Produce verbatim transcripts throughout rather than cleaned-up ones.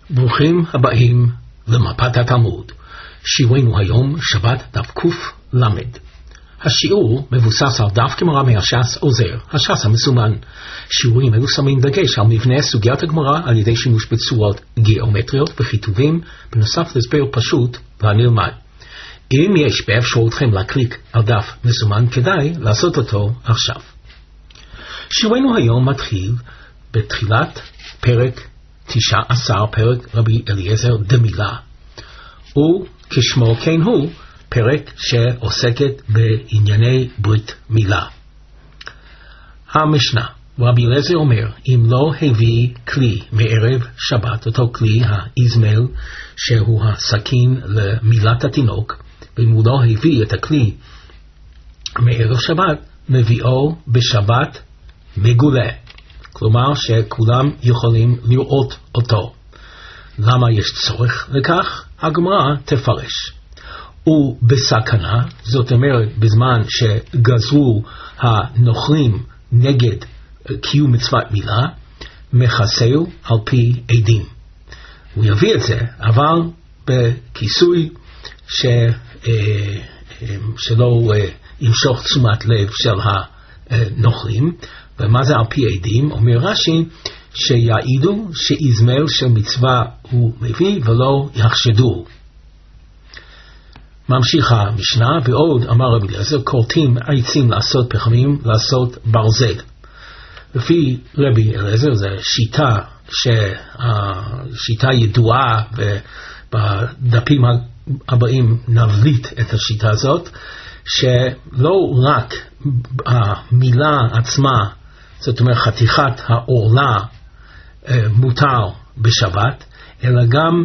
ברוכים הבאים למפת התלמוד. שיעורנו היום שבת דף קל"ד. השיעור מבוסס על דף גמרא מהש"ס עוזר, הש"ס המסומן. שיעורים אלו שמים דגש על מבנה סוגיית הגמרא על ידי שימוש בצורות גיאומטריות וכיתובים, בנוסף להסבר פשוט והנלמד. אם יש באפשרותכם להקליק על דף מסומן, כדאי לעשות אותו עכשיו. שיעורנו היום מתחיל בתחילת פרק תשע עשר, פרק רבי אליעזר דמילה, וכשמו כן הוא פרק שעוסקת בענייני ברית מילה. המשנה, רבי אליעזר אומר, אם לא הביא כלי מערב שבת, אותו כלי האיזמל שהוא הסכין למילת התינוק, ואם הוא לא הביא את הכלי מערב שבת, מביאו בשבת מגולה, כלומר שכולם יכולים לראות אותו. למה יש צורך לכך? הגמרא תפרש. ובסכנה, זאת אומרת בזמן שגזרו הנוכלים נגד קיום מצוות מילה, מכסהו על פי עדים. הוא יביא את זה, אבל בכיסוי ש, שלא ימשוך תשומת לב של הנוכלים. ומה זה על פי עדים? אומר רש"י שיעידו שאיזמל של מצווה הוא מביא ולא יחשדו. ממשיכה המשנה, ועוד אמר רבי אליעזר, כורתים עצים לעשות פחמים, לעשות ברזל. לפי רבי אליעזר זו שיטה, שיטה ידועה, ובדפים הבאים נבליט את השיטה הזאת, שלא רק המילה עצמה, זאת אומרת חתיכת העורלה מותר בשבת, אלא גם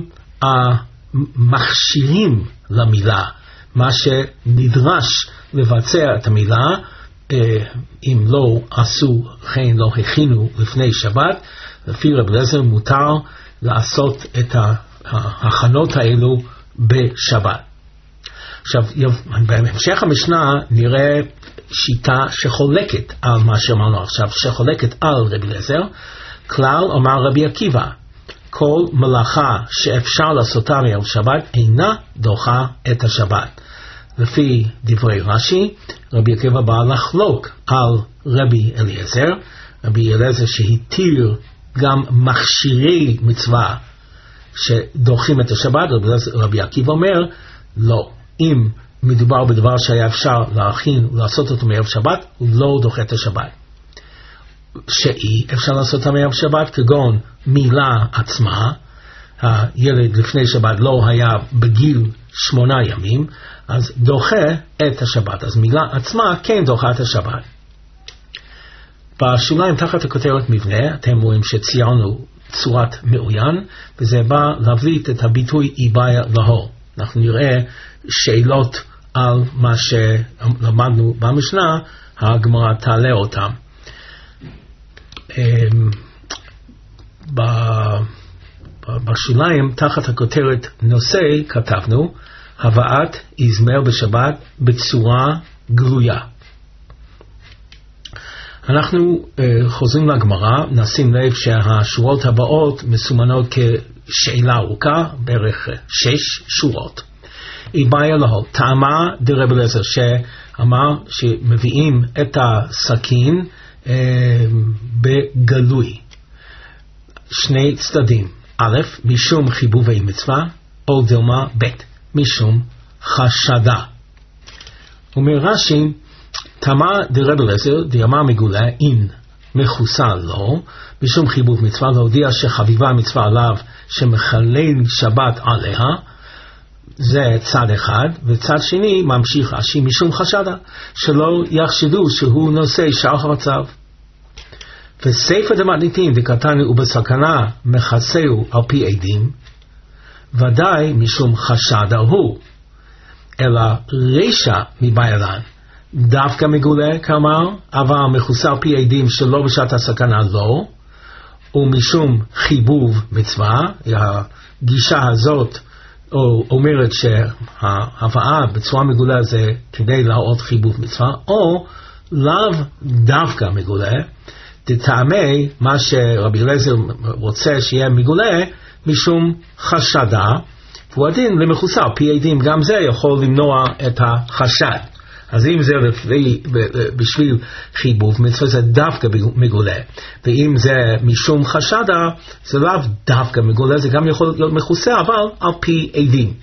המכשירים למילה, מה שנדרש לבצע את המילה, אם לא עשו כן לא הכינו לפני שבת, לפי רבי אליעזר מותר לעשות את ההכנות האלו בשבת. עכשיו, בהמשך המשנה נראה שיטה שחולקת על מה שאמרנו עכשיו, שחולקת על רבי אליעזר. כלל אמר רבי עקיבא, כל מלאכה שאפשר לעשותה מערב שבת אינה דוחה את השבת. לפי דברי רש"י, רבי עקיבא בא לחלוק על רבי אליעזר, רבי אליעזר שהתיר גם מכשירי מצווה שדוחים את השבת. רבי עקיבא אומר, לא, אם מדובר בדבר שהיה אפשר להכין ולעשות אותו מערב שבת, הוא לא דוחה את השבת. שאי אפשר לעשות אותה מערב שבת, כגון מילה עצמה, הילד לפני שבת לא היה בגיל שמונה ימים, אז דוחה את השבת. אז מילה עצמה כן דוחה את השבת. בשוליים תחת הכותרת מבנה, אתם רואים שציירנו צורת מעוין, וזה בא להבליט את הביטוי איבאיה להו. אנחנו נראה שאלות על מה שלמדנו במשנה, הגמרא תעלה אותם. בשוליים תחת הכותרת נושא כתבנו הבאת איזמל בשבת בצורה גלויה. אנחנו חוזרים לגמרא, נשים לב שהשורות הבאות מסומנות כשאלה ארוכה, בערך שש שורות. איבאיה להו, טעמה דרבי אליעזר, שאמר שמביאים את הסכין אה, בגלוי. שני צדדים, א', משום חיבובי מצווה, או דלמה, ב', משום חשדה. אומר רש"י, טעמה דרבי אליעזר, דיאמר מגולה, אין מכוסה לו, משום חיבוב מצווה, להודיע שחביבה מצווה עליו שמחלל שבת עליה, זה צד אחד, וצד שני ממשיך רש"י משום חשדה, שלא יחשדו שהוא נושא שאר חפציו. וספר דמתניתין דקתני ובסכנה מכסהו על פי עדים, ודאי משום חשדה הוא, אלא רשע מבעלן, דווקא מגולה כלומר, אבל מכוסה על פי עדים שלא בשעת הסכנה לא, ומשום חיבוב מצווה, הגישה הזאת אומרת שההבאה בצורה מגולה זה כדי להראות חיבוב מצווה, או לאו דווקא מגולה, תטעמי מה שרבי אליעזר רוצה שיהיה מגולה, משום חשדה, והוא הדין למחוסה, פי עדים, גם זה יכול למנוע את החשד. אז אם זה לפי, בשביל חיבוב מצווה זה דווקא מגולה, ואם זה משום חשדה זה לאו דווקא מגולה, זה גם יכול להיות מחוסה אבל על פי עדים.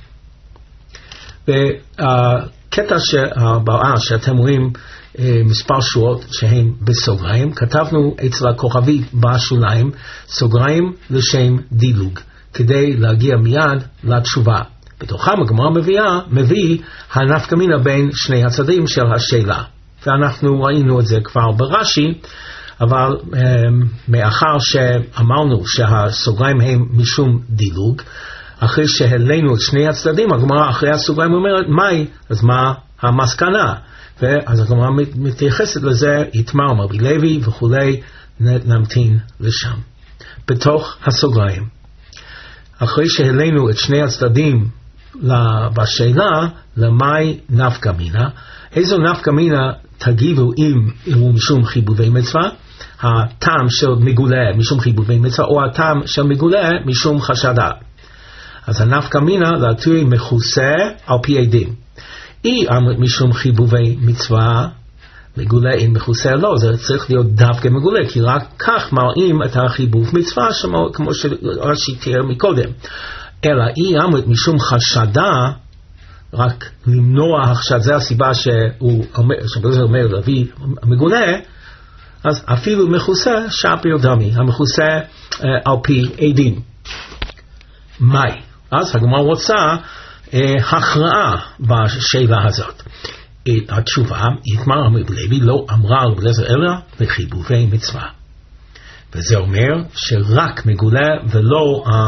והקטע הבאה שאתם רואים מספר שורות שהם בסוגריים, כתבנו אצל הכוכבית בשוליים סוגריים לשם דילוג, כדי להגיע מיד לתשובה. בתוכם הגמרא מביאה, מביא הנפקא מינה בין שני הצדדים של השאלה. ואנחנו ראינו את זה כבר ברש"י, אבל um, מאחר שאמרנו שהסוגריים הם משום דילוג, אחרי שהעלינו את שני הצדדים, הגמרא אחרי הסוגריים אומרת, מהי? אז מה המסקנה? ואז הגמרא מתייחסת לזה, יתמר רבי לוי וכולי, נמתין לשם. בתוך הסוגריים. אחרי שהעלינו את שני הצדדים בשאלה, למאי נפקא מינה, איזו נפקא מינה תגידו אם הוא משום חיבובי מצווה, הטעם של מגולה משום חיבובי מצווה, או הטעם של מגולה משום חשדה. אז הנפקא מינה להתיר מחוסה על פי עדים. אי אמרת משום חיבובי מצווה, מגולה אם מחוסה לא, זה צריך להיות דווקא מגולה, כי רק כך מראים את החיבוב מצווה, שמו, כמו שרש"י תיאר מקודם. אלא אי אמרת משום חשדה, רק למנוע החשד, זה הסיבה שהוא אומר, שבזה אומר להביא מגולה, אז אפילו מחוסה שפיר דמי, המחוסה uh, על פי עדים. מאי? אז הגמרא רוצה uh, הכרעה בשאלה הזאת. התשובה, יתמר רבי לוי לא אמרה רבי אליעזר אלא לחיבובי מצווה. וזה אומר שרק מגולה ולא uh,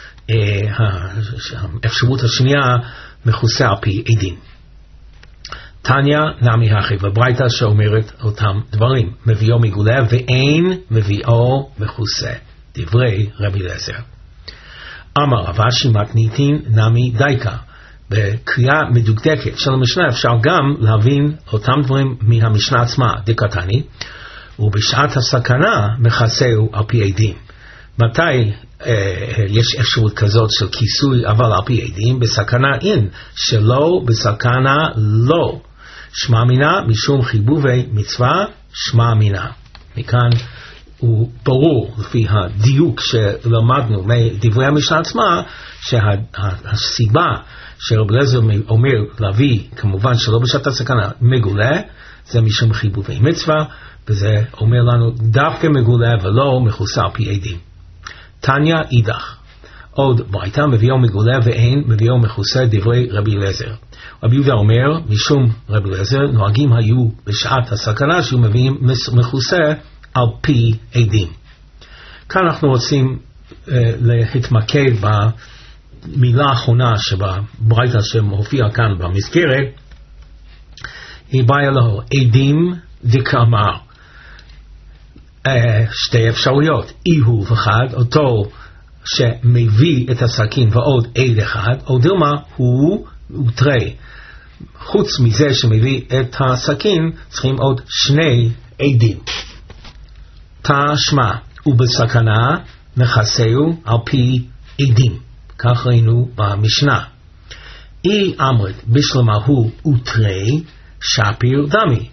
האפשרות השנייה מכוסה על פי עדים. תניא נמי הכי, וברייתא שאומרת אותם דברים, מביאו מגולה ואין מביאו מכוסה, דברי רבי אליעזר. אמר רב אשי מתניתין נמי דייקה, בקריאה מדוקדקת של המשנה אפשר גם להבין אותם דברים מהמשנה עצמה, דקתני, ובשעת הסכנה מכסהו על פי עדים. מתי אה, יש אפשרות כזאת של כיסוי אבל על פי עדים? בסכנה אין, שלא בסכנה לא. שמע מינה משום חיבובי מצווה, שמע מינה. מכאן הוא ברור לפי הדיוק שלמדנו מדברי המשנה עצמה, שהסיבה שרבי אליעזר אומר להביא, כמובן שלא בשעת הסכנה, מגולה, זה משום חיבובי מצווה, וזה אומר לנו דווקא מגולה ולא מכוסה על פי עדים. תניא אידך, עוד ברייתא מביאו מגולה ואין מביאו מכוסה, דברי רבי אליעזר. רבי יהודה אומר, משום רבי אליעזר נוהגים היו בשעת הסכנה שהיו מביאים מכוסה על פי עדים. כאן אנחנו רוצים uh, להתמקד במילה האחרונה שבברייתא שמופיע כאן במסגרת, היא באה לו עדים דקאמר. Uh, שתי אפשרויות, איהו וחד, אותו שמביא את הסכין ועוד עד אחד, או דילמה הוא ותרי. חוץ מזה שמביא את הסכין, צריכים עוד שני עדים. תשמע, ובסכנה מכסהו על פי עדים. כך ראינו במשנה. אי אמרת בשלמה הוא ותרי, שפיר דמי.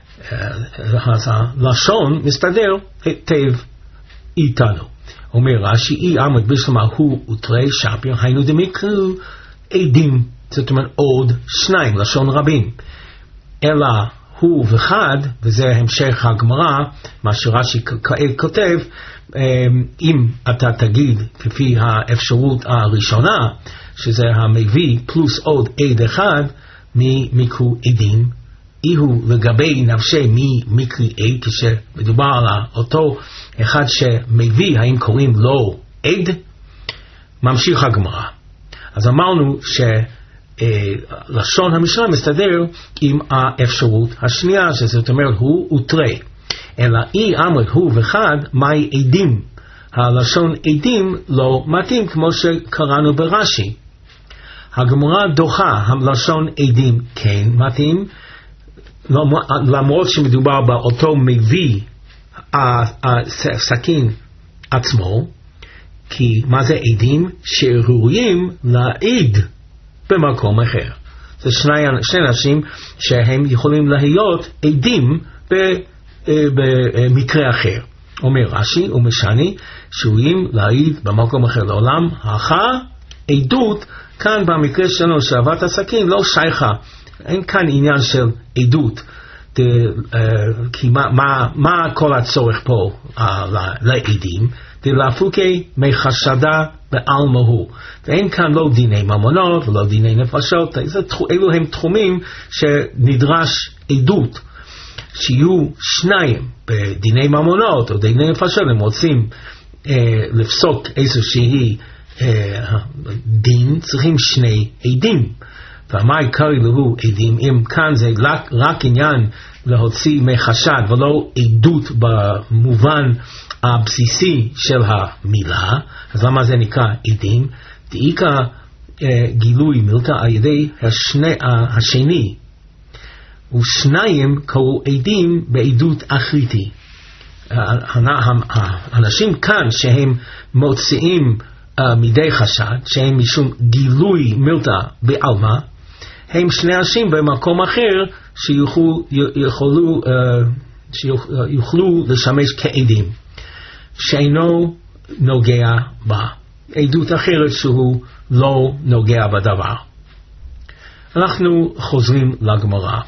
אז הלשון מסתדר היטב איתנו. אומר רש"י, אי אמרת בשלמה הוא ותרי, שפיר, היינו דמקרו עדים. זאת אומרת עוד שניים, לשון רבים. אלא הוא וחד, וזה המשך הגמרא, מה שרש"י כותב, אם אתה תגיד כפי האפשרות הראשונה, שזה המביא פלוס עוד עד אחד, ממקרו עדים, איהו לגבי נפשי ממקרי עד, כשמדובר על אותו אחד שמביא, האם קוראים לו עד, ממשיך הגמרא. אז אמרנו ש... לשון המשנה מסתדר עם האפשרות השנייה, שזאת אומרת הוא ותרי. אלא אי אמרת הוא וחד, מהי עדים? הלשון עדים לא מתאים כמו שקראנו ברש"י. הגמרא דוחה, הלשון עדים כן מתאים, למרות שמדובר באותו מביא הסכין עצמו, כי מה זה עדים? שראויים להעיד במקום אחר. זה שני, שני אנשים שהם יכולים להיות עדים במקרה אחר. אומר רש"י ומשני, שראויים להעיד במקום אחר. לעולם העדות, כאן במקרה שלנו שעברת הסכין לא שייכה, אין כאן עניין של עדות. דה, uh, כי מה, מה, מה כל הצורך פה uh, לעדים? דלהפוקי מחשדה בעלמהו. ואין כאן לא דיני ממונות ולא דיני נפשות. אלו הם תחומים שנדרש עדות. שיהיו שניים בדיני ממונות או דיני נפשות, הם רוצים uh, לפסוק איזושהי uh, דין, צריכים שני עדים. ומה עיקרי לו עדים? אם כאן זה רק, רק עניין להוציא מחשד ולא עדות במובן הבסיסי של המילה, אז למה זה נקרא עדים? דעיקה אה, גילוי מילתא על ידי השני, אה, השני, ושניים קראו עדים בעדות אחריתי. האנשים כאן שהם מוציאים אה, מידי חשד, שהם משום גילוי מילתא בעלמא, הם שני אנשים במקום אחר שיוכלו יוכלו, שיוכלו לשמש כעדים, שאינו נוגע בה. עדות אחרת שהוא לא נוגע בדבר. אנחנו חוזרים לגמרא.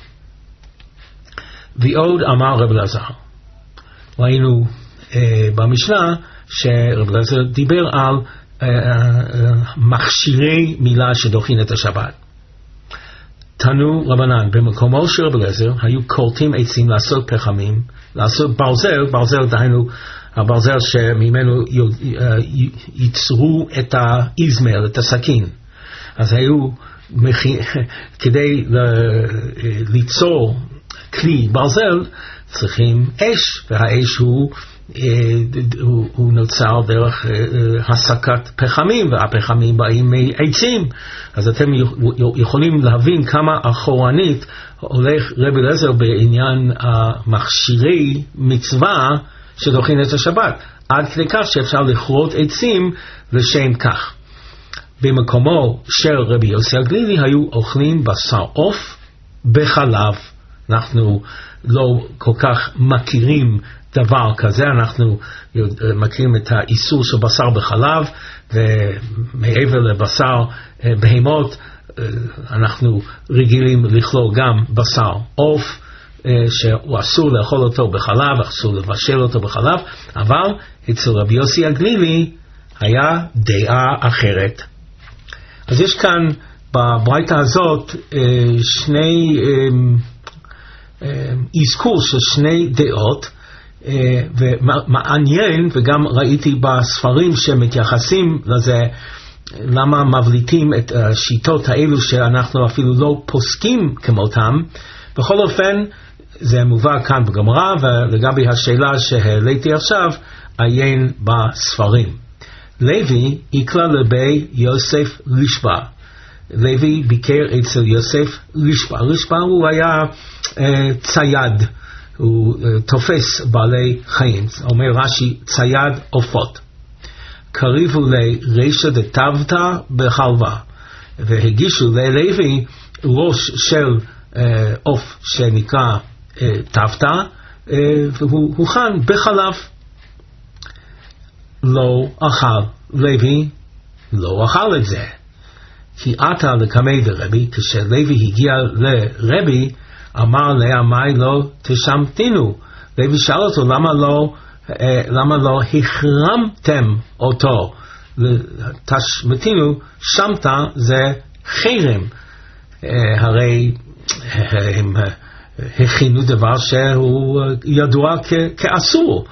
ועוד אמר רב אלעזר. ראינו אה, במשנה שרב אלעזר דיבר על אה, אה, מכשירי מילה שדוחין את השבת. תנו רבנן, במקומו של רב אלעזר היו כורתים עצים לעשות פחמים, לעשות ברזל, ברזל דהיינו הברזל שממנו ייצרו את האיזמר, את הסכין. אז היו, כדי ליצור כלי ברזל צריכים אש, והאש הוא, הוא, הוא נוצר דרך הסקת פחמים, והפחמים באים מעצים. אז אתם יכולים להבין כמה אחורנית הולך רב אלעזר בעניין המכשירי מצווה שדוחין את השבת, עד כדי כך שאפשר לכרות עצים לשם כך. במקומו של רבי יוסי הגלילי היו אוכלים בשר עוף בחלב. אנחנו לא כל כך מכירים דבר כזה, אנחנו מכירים את האיסור של בשר בחלב, ומעבר לבשר בהמות אנחנו רגילים לכלול גם בשר עוף, שהוא אסור לאכול אותו בחלב, אסור לבשל אותו בחלב, אבל אצל רבי יוסי הגלילי היה דעה אחרת. אז יש כאן בברייתא הזאת שני אזכור של שני דעות, ומעניין, וגם ראיתי בספרים שמתייחסים לזה, למה מבליטים את השיטות האלו שאנחנו אפילו לא פוסקים כמותם. בכל אופן זה מובא כאן בגמרא, ולגבי השאלה שהעליתי עכשיו עיין בספרים. לוי יקרא לבי יוסף לישבא. לוי ביקר אצל יוסף לישבא. לישבא הוא היה uh, צייד, הוא uh, תופס בעלי חיים, אומר רש"י צייד עופות. קריבו לרישא דתבתא בחלבה, והגישו ללוי ראש של עוף uh, שנקרא uh, תבתא, uh, והוא הוכן בחלב. לא אכל לוי, לא אכל את זה. כי עתה לקמי דרבי, כשלוי הגיע לרבי, אמר לה, מאי לא תשמתינו. לוי שאל אותו, למה לא, למה לא החרמתם אותו? תשמתינו, שמתה זה חרם. הרי הם הכינו דבר שהוא ידוע כאסור,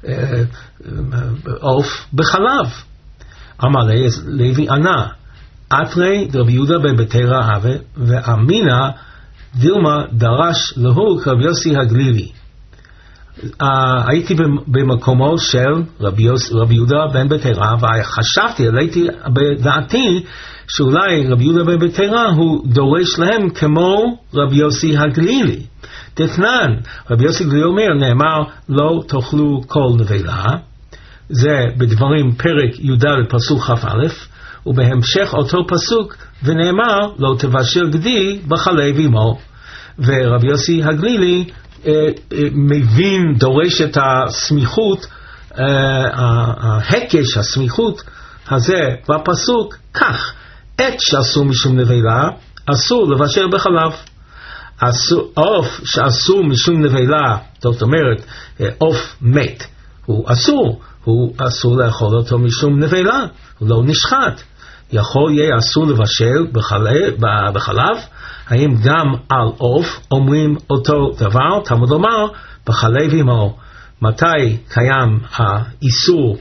עוף בחלב. אמר לוי ענה, אתרי רבי יהודה בן בתרא הווה, ואמינה דילמה דרש להו רבי יוסי הגלילי. הייתי במקומו של רבי יהודה בן בתרא, וחשבתי, עליתי בדעתי, שאולי רבי יהודה בן בתרא הוא דורש להם כמו רבי יוסי הגלילי. דתנן, רבי יוסי הגלילי אומר, נאמר, לא תאכלו כל נבלה, זה בדברים פרק י"ד פסוק כ"א, ובהמשך אותו פסוק ונאמר לא תבשל גדי בחלב עמו. ורבי יוסי הגלילי אה, אה, מבין, דורש את הסמיכות, אה, ההקש, הסמיכות הזה בפסוק כך: עת שאסור משום נבלה אסור לבשל בחלב. עוף שאסור משום נבלה, זאת אומרת עוף מת, הוא אסור, הוא אסור לאכול אותו משום נבלה, הוא לא נשחט. יכול יהיה אסור לבשל בחלב, בחלב. האם גם על עוף אומרים אותו דבר? תלמוד לומר בחלב עמו. מתי קיים האיסור,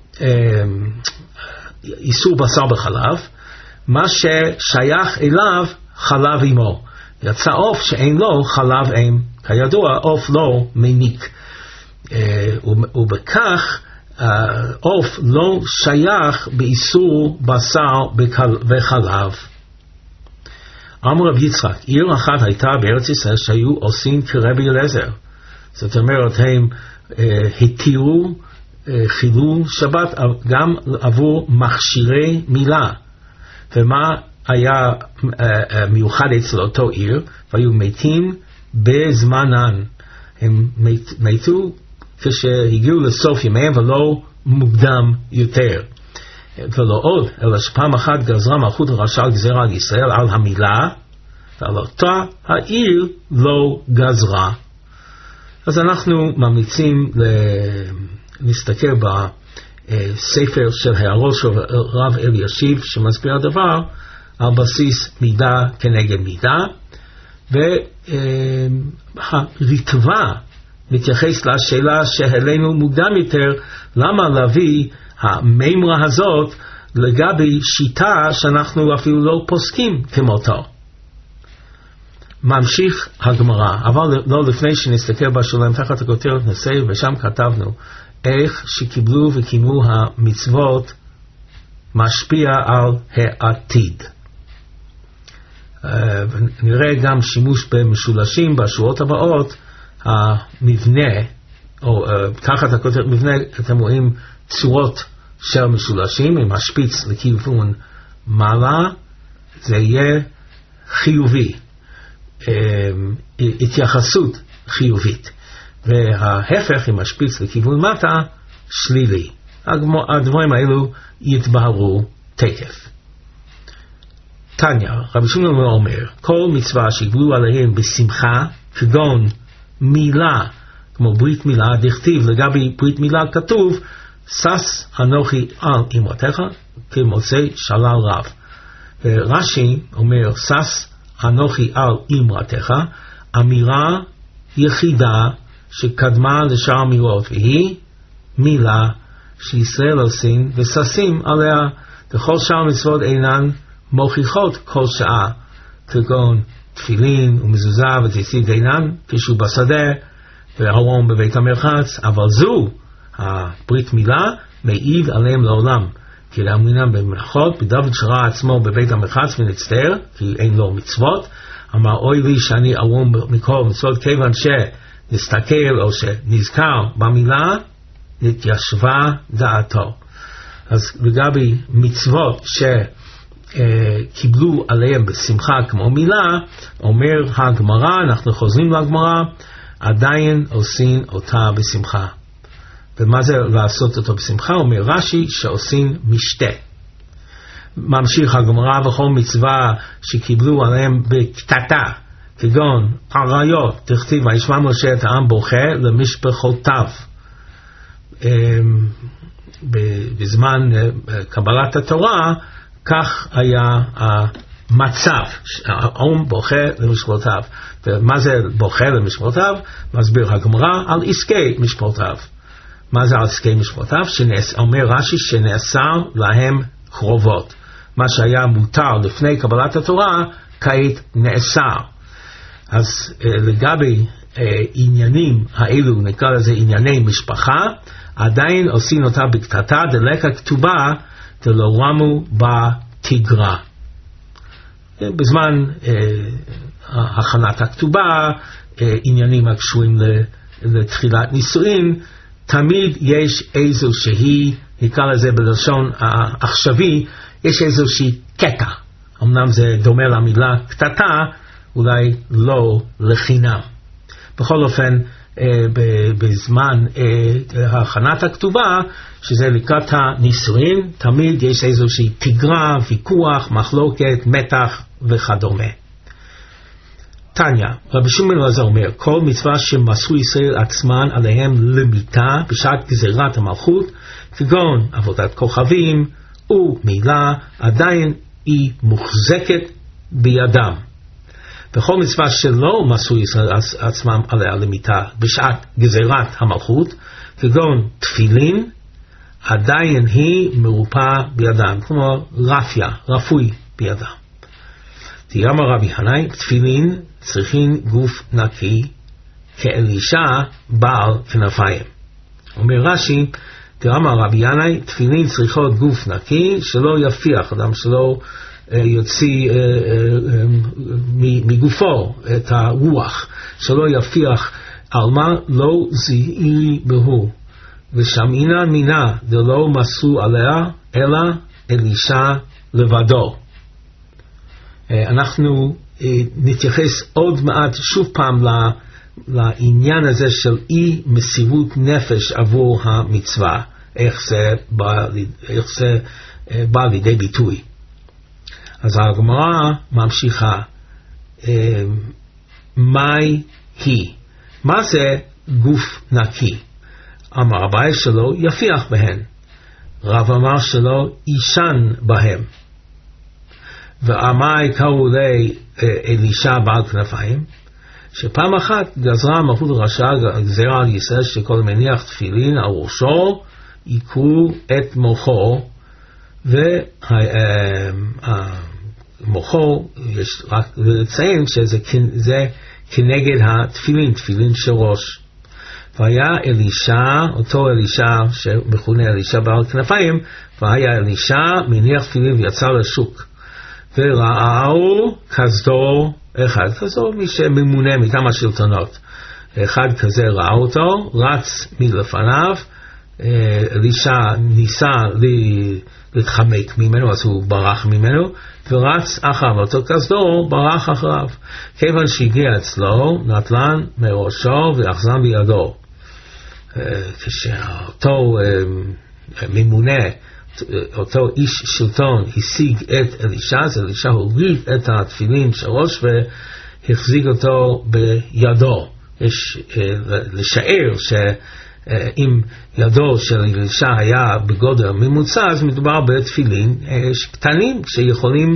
איסור בשר בחלב? מה ששייך אליו חלב עמו. יצא עוף שאין לו חלב אם, כידוע עוף לא מניק, ובכך עוף לא שייך באיסור בשר וחלב. אמר רב יצחק, עיר אחת הייתה בארץ ישראל שהיו עושים כרבי אליעזר, זאת אומרת הם התירו חילול שבת גם עבור מכשירי מילה. ומה היה מיוחד אצל אותו עיר? והיו מתים בזמנן, הם מתו כשהגיעו לסוף ימיהם ולא מוקדם יותר. ולא עוד, אלא שפעם אחת גזרה מלכות הרשע גזרה על ישראל על המילה, ועל אותה העיר לא גזרה. אז אנחנו ממליצים להסתכל בספר של הערות של רב אלישיב שמסביר הדבר על בסיס מידה כנגד מידה, והריטב"א מתייחס לשאלה שהעלינו מוקדם יותר, למה להביא המימרה הזאת לגבי שיטה שאנחנו אפילו לא פוסקים כמותו. ממשיך הגמרא, אבל לא לפני שנסתכל בשוליים תחת הכותרת נסי, ושם כתבנו איך שקיבלו וקיימו המצוות משפיע על העתיד. נראה גם שימוש במשולשים בשורות הבאות. המבנה, או תחת הכותרת מבנה, אתם רואים צורות של משולשים עם השפיץ לכיוון מעלה, זה יהיה חיובי, התייחסות חיובית, וההפך עם השפיץ לכיוון מטה שלילי. הדברים האלו יתבהרו תקף. תניא, רבי שמעון אומר, כל מצווה שיגבלו עליהם בשמחה, כגון מילה, כמו ברית מילה, דכתיב לגבי ברית מילה כתוב, שש אנוכי על אמרתך כמוצאי שלל רב. רש"י אומר, שש אנוכי על אמרתך, אמירה יחידה שקדמה לשאר אמירות, והיא מילה שישראל עושים וששים עליה, וכל שאר מצוות אינן מוכיחות כל שעה, כגון תפילין ומזוזה וציצית אינן כשהוא בשדה והרום בבית המרחץ, אבל זו הברית מילה מעיד עליהם לעולם, כי להאמינם במלאכות. בדוד שראה עצמו בבית המרחץ ונצטער כי אין לו מצוות, אמר אוי לי שאני ערום מכל מצוות, כיוון שנסתכל או שנזכר במילה נתיישבה דעתו. אז לגבי מצוות ש קיבלו עליהם בשמחה כמו מילה, אומר הגמרא, אנחנו חוזרים לגמרא, עדיין עושים אותה בשמחה. ומה זה לעשות אותו בשמחה? אומר רש"י שעושים משתה. ממשיך הגמרא, וכל מצווה שקיבלו עליהם בקטטה, כגון עריות, תכתיב וישמע משה את העם בוכה למשפחותיו. בזמן קבלת התורה כך היה המצב, העם בוכה למשפחותיו. ומה זה בוכה למשפחותיו? מסביר הגמרא על עסקי משפחותיו. מה זה על עסקי משפחותיו? אומר רש"י שנאסר להם קרובות. מה שהיה מותר לפני קבלת התורה כעת נאסר. אז לגבי עניינים האלו, נקרא לזה ענייני משפחה, עדיין עושים אותה בקטטה דלקה כתובה דלא רמו בתגרה. בזמן אה, הכנת הכתובה, אה, עניינים הקשורים לתחילת נישואין, תמיד יש איזושהי, נקרא לזה בלשון העכשווי, יש איזושהי קטע. אמנם זה דומה למילה קטטה, אולי לא לחינם. בכל אופן, בזמן הכנת הכתובה, שזה לקראת הנישואין, תמיד יש איזושהי תגרה, ויכוח, מחלוקת, מתח וכדומה. תניא, רבי שמעון בן אלעזר אומר, כל מצווה שמסרו ישראל עצמן עליהם למיתה בשעת גזירת המלכות, כגון עבודת כוכבים ומילה, עדיין היא מוחזקת בידם. וכל מצווה שלא מסרו ישראל עצמם עליה למיתה בשעת גזירת המלכות, כגון תפילין, עדיין היא מרופה בידם, כמו רפיה, רפוי בידם. תיאמר רבי חנאי, תפילין צריכים גוף נקי, כאלישע בעל כנפיים. אומר רש"י, תיאמר רבי ינאי, תפילין צריכות גוף נקי, שלא יפיח, אדם שלא יוציא מגופו את הרוח, שלא יפיח על מה לא זיהי בהו, ושמעינן מינה דלא מסרו עליה אלא אלישע לבדו. אנחנו נתייחס עוד מעט שוב פעם לעניין הזה של אי מסירות נפש עבור המצווה, איך זה בא, איך זה בא לידי ביטוי. אז הגמרא ממשיכה, מהי היא? מה זה גוף נקי? אמר אביי שלו יפיח בהן, רב אמר שלו יישן בהם. ואמי קראו לי אלישע בעל כנפיים, שפעם אחת גזרה מלכות הרשע גזירה על ישראל שכל מניח תפילין על ראשו יקרו את מוחו, ומוחו יש רק לציין שזה כנגד התפילין, תפילין של ראש. והיה אלישע, אותו אלישע שמכונה אלישע בעל כנפיים, והיה אלישע מניח תפילין ויצא לשוק, וראו כסדו אחד, כסדו מי שממונה מטעם השלטונות, אחד כזה ראה אותו, רץ מלפניו, אלישע ניסה להתחמק ממנו, אז הוא ברח ממנו, ורץ אחריו, אותו כסדו ברח אחריו, כיוון שהגיע אצלו, נטלן מראשו ואחזן בידו. כשאותו ממונה, אותו איש שלטון השיג את אלישע, אז אלישע הוריד את התפילין של ראש והחזיק אותו בידו. יש לשער שאם ידו של אלישע היה בגודל ממוצע, אז מדובר בתפילין קטנים שיכולים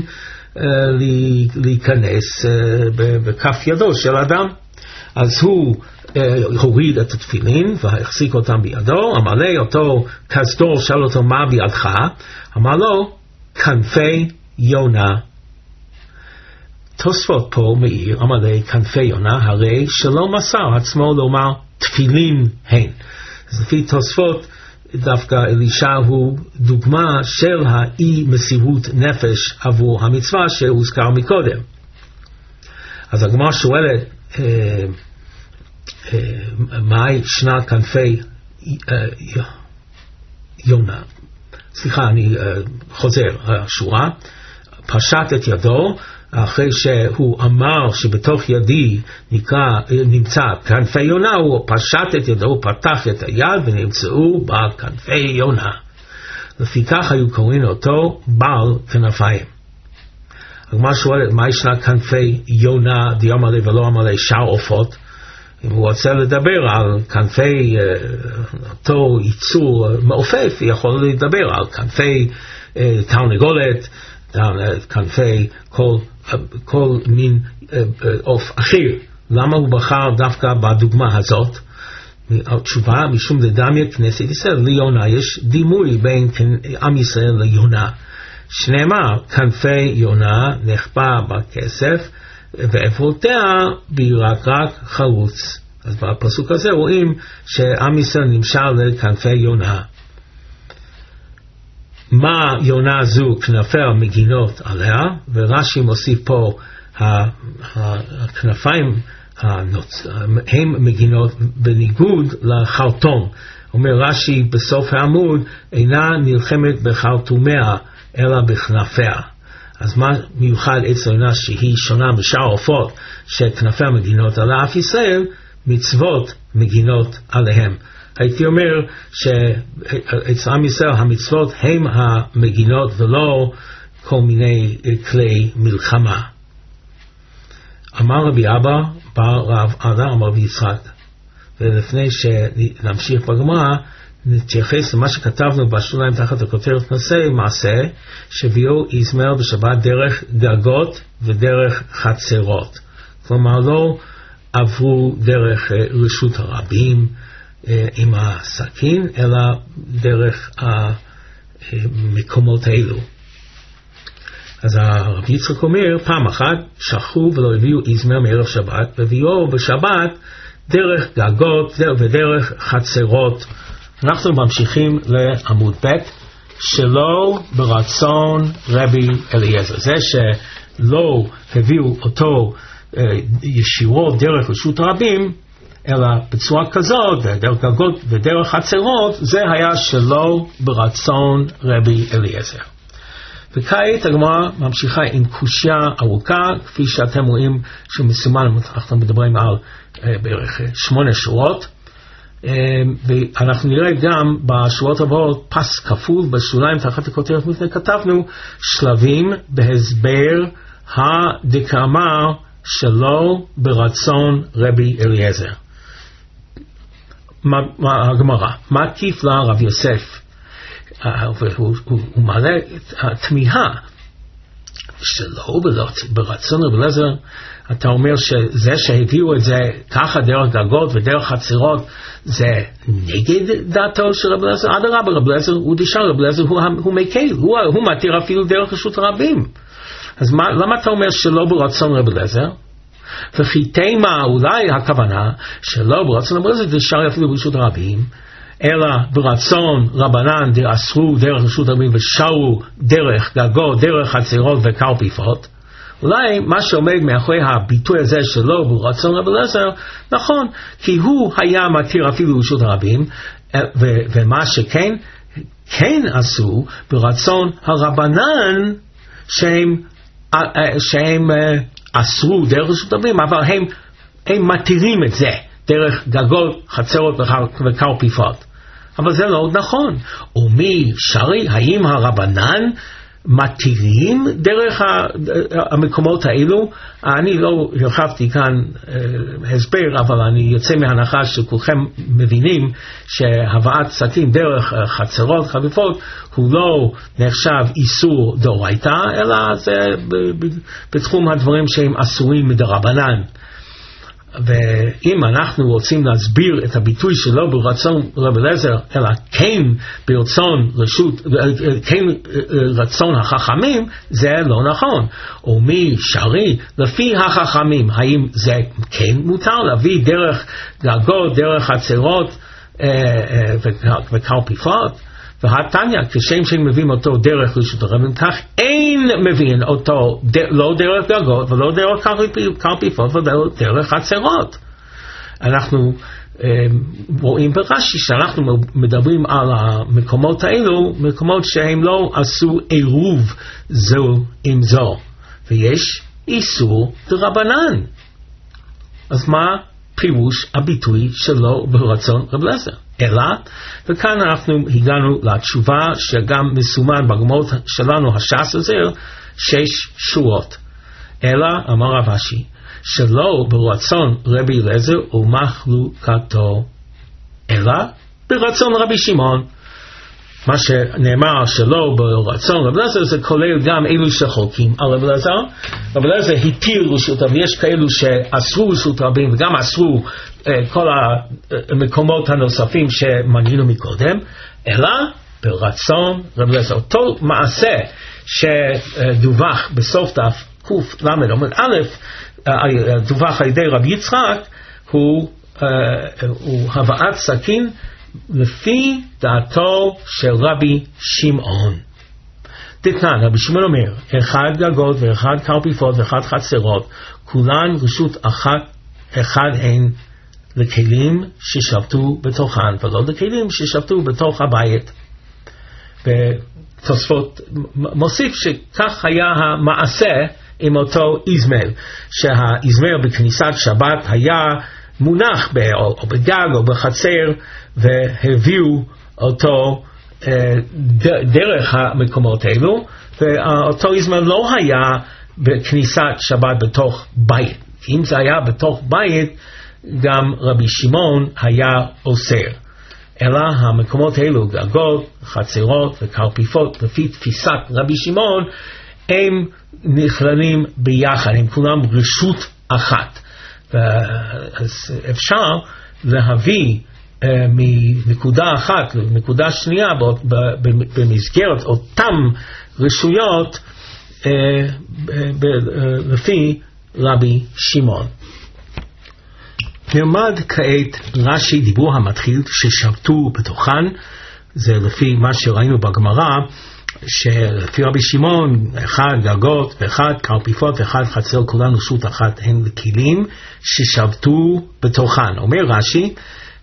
להיכנס בכף ידו של אדם. אז הוא הוריד את התפילין והחזיק אותם בידו, אמר לי אותו כסדו, שאל אותו מה בידך, אמר לו כנפי יונה. תוספות פה מאיר, אמר לי כנפי יונה, הרי שלא מסר עצמו לומר תפילין הן. אז לפי תוספות דווקא אלישע הוא דוגמה של האי מסירות נפש עבור המצווה שהוזכר מקודם. אז הגמרא שואלת מהי שנת כנפי יונה? סליחה, אני חוזר השורה. פשט את ידו אחרי שהוא אמר שבתוך ידי נקרא, נמצא כנפי יונה, הוא פשט את ידו, הוא פתח את היד ונמצאו בכנפי יונה. לפי כך היו קוראים אותו בעל כנפיים. הגמרא שואלת מהי שנת כנפי יונה דיאמר לי ולא אמר לי שאר עופות? אם הוא רוצה לדבר על כנפי אותו ייצור מעופף, יכול לדבר על כנפי תרנגולת, כנפי כל, כל מין עוף אחר. למה הוא בחר דווקא בדוגמה הזאת? התשובה, משום דדמיה כנסת ישראל ליונה, יש דימוי בין עם ישראל ליונה, שנאמר כנפי יונה נחבא בכסף ועברותיה בירקרק חרוץ. אז בפסוק הזה רואים שעם ישראל נמשל לכנפי יונה. מה יונה זו כנפיה מגינות עליה, ורש"י מוסיף פה הכנפיים הם מגינות בניגוד לחרטום. אומר רש"י בסוף העמוד, אינה נלחמת בחרטומיה אלא בכנפיה. אז מה מיוחד אצל העונה שהיא שונה בשאר העופות שכנפיה מגינות על אף ישראל, מצוות מגינות עליהם. הייתי אומר שאצל עם ישראל המצוות הם המגינות ולא כל מיני כלי מלחמה. אמר רבי אבא, בא רב עדה, אמר רבי יצחק. ולפני שנמשיך בגמרא, נתייחס למה שכתבנו בשוליים תחת הכותרת נושא מעשה, שביאו יזמר בשבת דרך גגות ודרך חצרות. כלומר לא עברו דרך רשות הרבים עם הסכין, אלא דרך המקומות האלו. אז הרב יצחק אומר, פעם אחת שכחו ולא הביאו יזמר מערב שבת, והביאו בשבת דרך גגות ודרך חצרות. אנחנו ממשיכים לעמוד ב', שלא ברצון רבי אליעזר. זה שלא הביאו אותו ישירות דרך רשות הרבים, אלא בצורה כזאת, דרך גגות ודרך חצרות, זה היה שלא ברצון רבי אליעזר. וכעת הגמרא ממשיכה עם קושיה ארוכה, כפי שאתם רואים שמסומן, אנחנו מדברים על בערך שמונה שורות, ואנחנו נראה גם בשורות הבאות פס כפול בשוליים תחת הכותרת לפני כתבנו שלבים בהסבר הדקאמר שלא ברצון רבי אליעזר. הגמרא, מה כיף לה רב יוסף, והוא מעלה את התמיהה שלא ברצון רבי אליעזר. אתה אומר שזה שהביאו את זה ככה דרך גגות ודרך חצרות זה נגד דעתו של רבי אליעזר? אדרבה, רבי אליעזר הוא דישר, רבי אליעזר הוא, הוא מקל, הוא, הוא מתיר אפילו דרך רשות הרבים. אז מה, למה אתה אומר שלא ברצון רבי אליעזר? וכי תימה אולי הכוונה שלא ברצון רבי אליעזר דישר אפילו ברשות הרבים, אלא ברצון רבנן דאסרו דרך רשות הרבים ושרו דרך גגות, דרך חצרות וקלפיפות. אולי מה שעומד מאחורי הביטוי הזה שלו ברצון רבי אליעזר, נכון, כי הוא היה מתיר אפילו רשות הרבים, ו- ומה שכן, כן עשו ברצון הרבנן שהם, שהם אסרו דרך רשות הרבים, אבל הם, הם מתירים את זה דרך גגות, חצרות וקלפיפות. אבל זה לא נכון. ומי שרי, האם הרבנן מתירים דרך המקומות האלו? אני לא הרחבתי כאן הסבר, אבל אני יוצא מהנחה שכולכם מבינים שהבאת סכין דרך חצרות חליפות הוא לא נחשב איסור דאורייתא, אלא זה בתחום הדברים שהם אסורים מדרבנן. ואם אנחנו רוצים להסביר את הביטוי שלו ברצון רבי אליעזר, אלא כן ברצון רשות, כן רצון החכמים, זה לא נכון. או מי שרי לפי החכמים, האם זה כן מותר להביא דרך גגות, דרך חצרות וקלפיפות? והתניא, כשם שהם מביאים אותו דרך רשות הרבים, כך אין מבין אותו לא דרך גגות ולא דרך קלפיפות ולא דרך חצרות. אנחנו רואים ברש"י שאנחנו מדברים על המקומות האלו, מקומות שהם לא עשו עירוב זו עם זו, ויש איסור דרבנן. אז מה פירוש הביטוי שלו ברצון רבי אליעזר? אלא, וכאן אנחנו הגענו לתשובה שגם מסומן בגמרות שלנו הש"ס הזה, שש שורות. אלא, אמר רב אשי, שלא ברצון רבי אליעזר ומחלוקתו, אלא ברצון רבי שמעון. מה שנאמר שלא ברצון רבי אליעזר זה כולל גם אלו שחולקים על רבי אליעזר. רבי אליעזר התיר רשות רבים, יש כאלו שאסרו רשות רבים וגם אסרו כל המקומות הנוספים שמנינו מקודם, אלא ברצון רבי אליעזר. אותו מעשה שדווח בסוף דף ק' למד עמוד א', דווח על ידי רבי יצחק, הוא, הוא הבאת סכין לפי דעתו של רבי שמעון. דתנן, רבי שמעון אומר, אחד גגות ואחד קלפיפות ואחד חצרות, כולן רשות אחת, אחד הן לכלים ששבתו בתוכן, ולא לכלים ששבתו בתוך הבית. ותוספות מוסיף שכך היה המעשה עם אותו איזמל, שהאיזמל בכניסת שבת היה מונח ב, או, או בגג או בחצר, והביאו אותו אה, ד, דרך המקומות האלו, ואותו איזמל לא היה בכניסת שבת בתוך בית. אם זה היה בתוך בית, גם רבי שמעון היה אוסר. אלא המקומות האלו, גגות, חצרות וקרפיפות, לפי תפיסת רבי שמעון, הם נכללים ביחד, הם כולם רשות אחת. אז אפשר להביא uh, מנקודה אחת לנקודה שנייה במסגרת אותם רשויות uh, ב- ב- uh, לפי רבי שמעון. נלמד כעת רש"י, דיבור המתחיל ששבתו בתוכן. זה לפי מה שראינו בגמרא, שלפי רבי שמעון, אחד גגות ואחד קרפיפות ואחד חצר, כולן רשות אחת, הן לכלים ששבתו בתוכן. אומר רש"י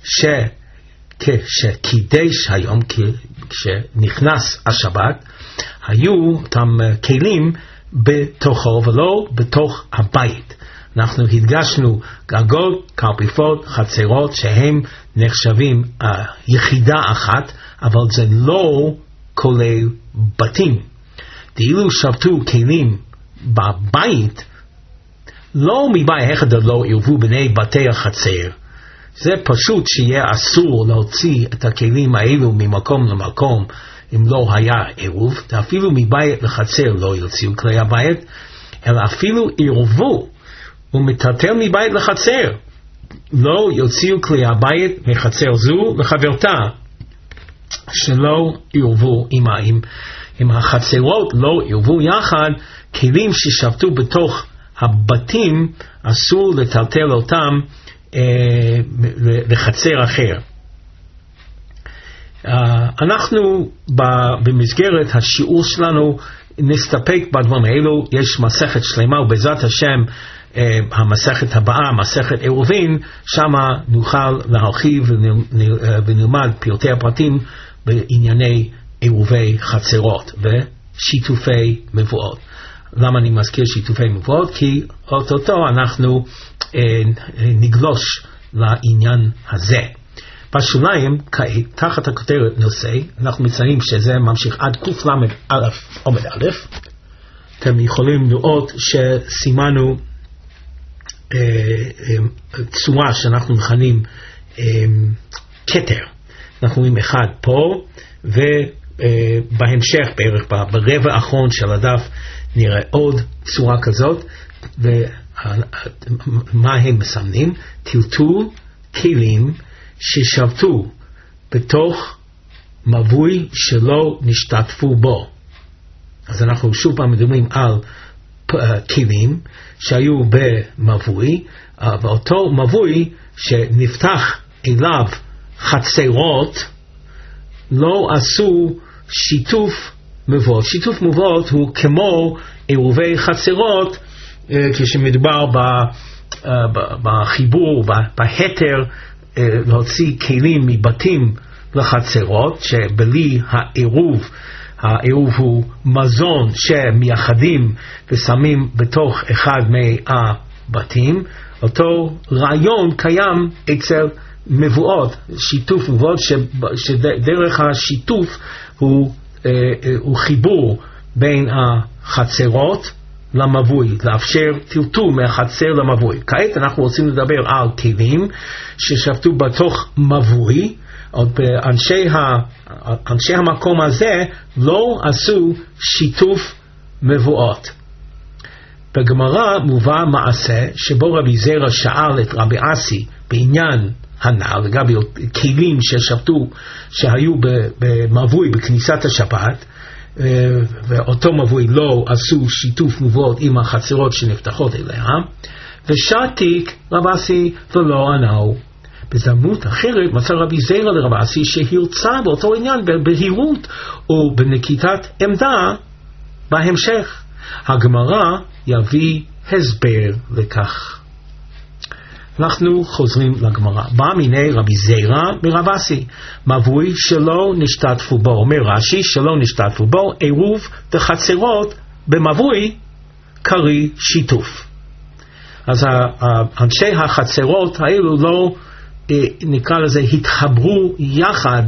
שקידש היום, כשנכנס השבת, היו אותם כלים בתוכו ולא בתוך הבית. אנחנו הדגשנו גגות, קרפיפות, חצרות, שהם נחשבים uh, יחידה אחת, אבל זה לא כולל בתים. דאילו שבתו כלים בבית, לא מבית אחד לא ירבו בני בתי החצר. זה פשוט שיהיה אסור להוציא את הכלים האלו ממקום למקום, אם לא היה עירוב. אפילו מבית לחצר לא יוציאו כלי הבית, אלא אפילו עירבו ומטלטל מבית לחצר, לא יוציאו כלי הבית מחצר זו לחברתה, שלא ירבו עמה. עם, עם החצרות לא ירבו יחד. כלים ששבתו בתוך הבתים אסור לטלטל אותם אה, לחצר אחר. אה, אנחנו ב, במסגרת השיעור שלנו נסתפק בדברים האלו. יש מסכת שלמה, ובעזרת השם המסכת הבאה, מסכת עירובין, שמה נוכל להרחיב ונלמד פרטי הפרטים בענייני עירובי חצרות ושיתופי מבואות. למה אני מזכיר שיתופי מבואות? כי אוטוטו אנחנו נגלוש לעניין הזה. בשוליים, תחת הכותרת נושא, אנחנו מציינים שזה ממשיך עד קל"א עומד א'. אתם יכולים לראות שסימנו צורה שאנחנו מכנים כתר. אנחנו רואים אחד פה, ובהמשך בערך ברבע האחרון של הדף נראה עוד צורה כזאת. ומה הם מסמנים? טלטול כלים ששבתו בתוך מבוי שלא נשתתפו בו. אז אנחנו שוב פעם מדברים על כלים שהיו במבוי, ואותו מבוי שנפתח אליו חצרות, לא עשו שיתוף מבואות. שיתוף מבואות הוא כמו עירובי חצרות, כשמדובר בחיבור, בהתר, להוציא כלים מבתים לחצרות, שבלי העירוב, העירוב הוא מזון שמייחדים ושמים בתוך אחד מהבתים. אותו רעיון קיים אצל מבואות, שיתוף מבואות, שדרך השיתוף הוא, הוא חיבור בין החצרות למבוי, לאפשר טלטול מהחצר למבוי. כעת אנחנו רוצים לדבר על כלים ששבתו בתוך מבוי. אנשי, ה, אנשי המקום הזה לא עשו שיתוף מבואות. בגמרא מובא מעשה שבו רבי זרע שאל את רבי אסי בעניין הנ"ל, לגבי כלים ששבתו שהיו במבוי בכניסת השבת, ואותו מבוי לא עשו שיתוף מבואות עם החצרות שנפתחות אליה, ושתיק רבי אסי ולא ענו. בזמנות אחרת מצא רבי זרע לרבי אסי שהרצה באותו עניין בהירות או בנקיטת עמדה בהמשך. הגמרא יביא הסבר לכך. אנחנו חוזרים לגמרא. בא מיני רבי זירא מרב אסי, מבוי שלא נשתתפו בו, אומר רש"י שלא נשתתפו בו, עירוב דחצרות במבוי קרי שיתוף. אז אנשי החצרות האלו לא, נקרא לזה, התחברו יחד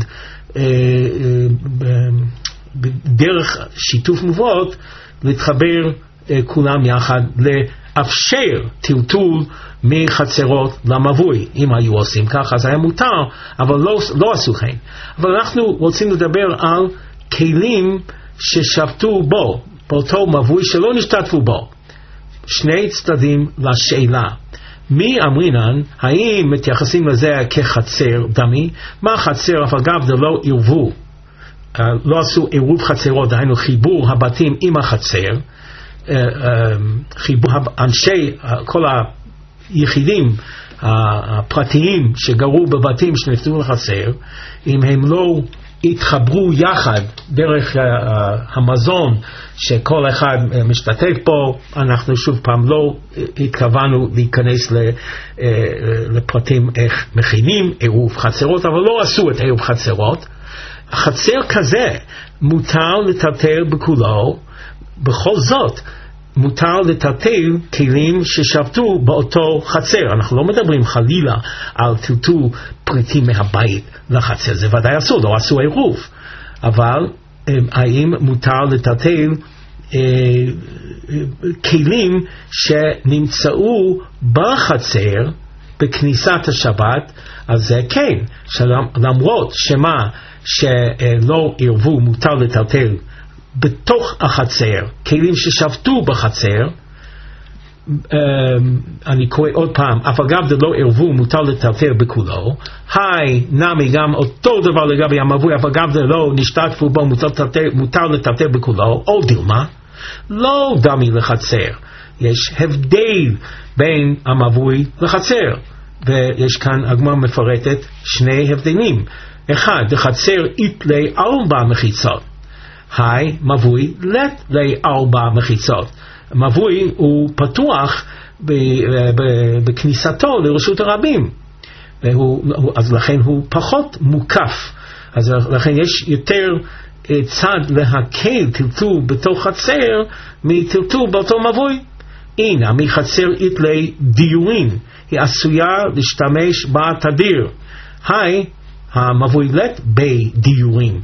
בדרך שיתוף מבואות, להתחבר כולם יחד לאפשר טלטול מחצרות למבוי. אם היו עושים ככה אז היה מותר, אבל לא, לא עשו כן. אבל אנחנו רוצים לדבר על כלים ששבתו בו, באותו מבוי שלא נשתתפו בו. שני צדדים לשאלה. מי אמרינן, האם מתייחסים לזה כחצר דמי? מה חצר? אף אגב זה לא עירבו, uh, לא עשו עירוב חצרות, דהיינו חיבור הבתים עם החצר, uh, uh, חיבור אנשי, uh, כל היחידים הפרטיים שגרו בבתים שנפתחו לחצר, אם הם לא התחברו יחד דרך uh, המזון שכל אחד uh, משתתף פה, אנחנו שוב פעם לא התכוונו להיכנס ל, uh, לפרטים איך מכינים עירוב חצרות, אבל לא עשו את עירוב חצרות. חצר כזה מותר לטלטל בכולו, בכל זאת מותר לטלטל כלים ששבתו באותו חצר. אנחנו לא מדברים חלילה על טלטול פריטים מהבית לחצר, זה ודאי אסור, לא עשו עירוב. אבל האם מותר לטלטל אה, כלים שנמצאו בחצר בכניסת השבת? אז זה כן, למרות שמה שלא עירבו מותר לטלטל בתוך החצר כלים ששבתו בחצר. אני קורא עוד פעם, אף אגב זה לא עירבו מותר לטלטל בכולו. היי נמי גם אותו דבר לגבי המבוי, אף אגב זה לא נשתתפו בו מותר לטלטל בכולו. או דילמה, לא דמי לחצר, יש הבדל בין המבוי לחצר, ויש כאן הגמרא מפרטת שני הבדלים. אחד, לחצר איתלי ארבע מחיצות, היי מבוי לת לי ארבע מחיצות. מבוי הוא פתוח בכניסתו לרשות הרבים, אז לכן הוא פחות מוקף, אז לכן יש יותר צד להקל טלטול בתוך חצר מטלטול באותו מבוי. הנה מחצר איתלי דיורין, היא עשויה להשתמש בה תדיר, היי המבוי לת בדיורין.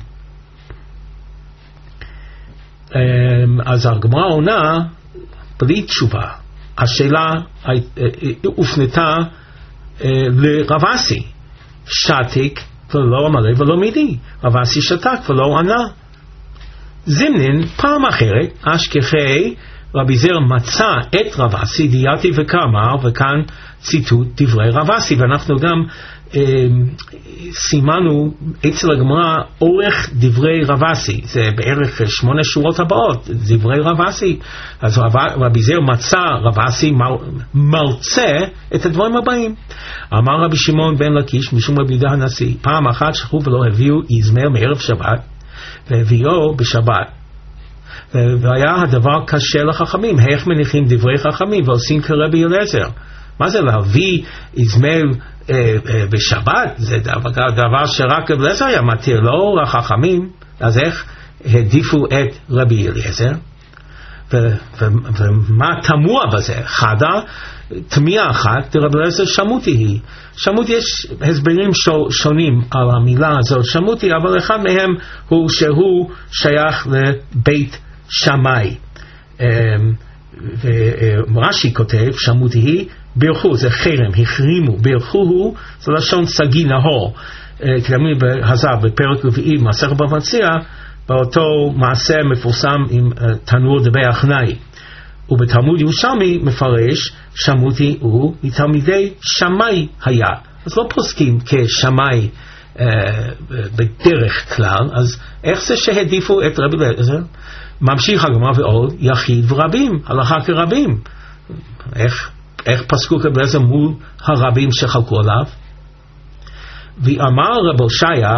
אז הגמרא עונה בלי תשובה. השאלה הופנתה לרב אסי, שתק ולא מלא ולא מידי. רב אסי שתק ולא ענה. זימנין פעם אחרת אשכחי רבי זירא מצא את רב אסי דייתי וכאמר, וכאן ציטוט דברי רב אסי, ואנחנו גם אה, סימנו אצל הגמרא אורך דברי רב אסי, זה בערך שמונה שורות הבאות דברי רב אסי. אז רב, רבי זירא מצא רב אסי מר, מרצה את הדברים הבאים. אמר רבי שמעון בן לקיש משום רבי יהודה הנשיא, פעם אחת שכחו ולא הביאו איזמר מערב שבת והביאו בשבת, והיה הדבר קשה לחכמים. איך מניחים דברי חכמים ועושים כרבי אליעזר? מה זה להביא איזמר אה, אה, בשבת? זה דבר, דבר שרק רבי אליעזר היה מתיר, לא לחכמים. אז איך העדיפו את רבי אליעזר? ומה תמוה בזה? חדה תמיהה אחת דרבי אליעזר שמותי היא. שמותי, יש הסברים שונים על המילה הזאת שמותי, אבל אחד מהם הוא שהוא שייך לבית שמאי. ורש"י כותב שמותי היא בירכו, זה חרם, החרימו, בירכו הוא, זה לשון סגי נהור. כתמי בהזב בפרק רביעי מעשר בבא מציעא, באותו מעשה מפורסם עם תנור דבי הכנאי. ובתלמוד ירושלמי מפרש שמותי הוא מתלמידי שמאי היה. אז לא פוסקים כשמאי אה, בדרך כלל. אז איך זה שהעדיפו את רבי אליעזר? ממשיך הגמרא ועוד יחיד ורבים, הלכה כרבים. איך, איך פסקו רבי אליעזר מול הרבים שחלקו עליו? ואמר רבי הושעיה,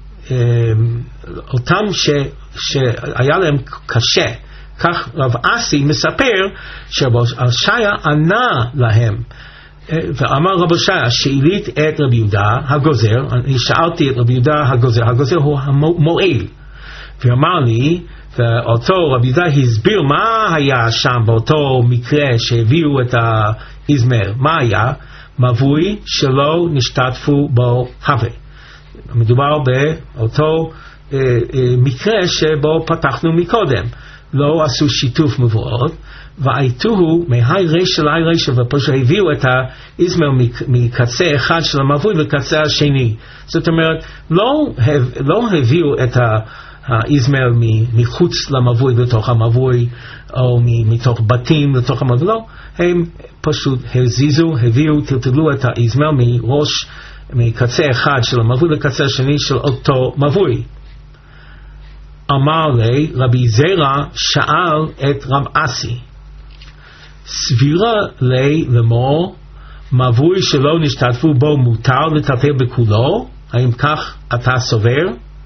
אותם ש, שהיה להם קשה, כך רב אסי מספר שרבי הושעיה ענה להם, ואמר רב הושע, שאלית את רבי יהודה הגוזר, אני שאלתי את רבי יהודה הגוזר, הגוזר הוא המועיל, ואמר לי, ואותו רבי יהודה הסביר מה היה שם באותו מקרה שהביאו את האזמר, מה היה? מבוי שלא נשתתפו בו הווה. מדובר באותו אה, אה, מקרה שבו פתחנו מקודם, לא עשו שיתוף מבואות, והייתוהו מהי רשע לאי רשע, ופשוט הביאו את האזמר מקצה אחד של המבוי לקצה השני. זאת אומרת, לא, לא הביאו את האזמר מחוץ למבוי לתוך המבוי, או מתוך בתים לתוך המבוי, לא, הם פשוט הזיזו, הביאו, טלטלו את האזמר מראש, מקצה אחד של המבוי לקצה השני של אותו מבוי. אמר לי, רבי זרע שאל את רב אסי, סבירה לי לאמור, מבוי שלא נשתתפו בו מותר לטלטל בכולו? האם כך אתה סובר?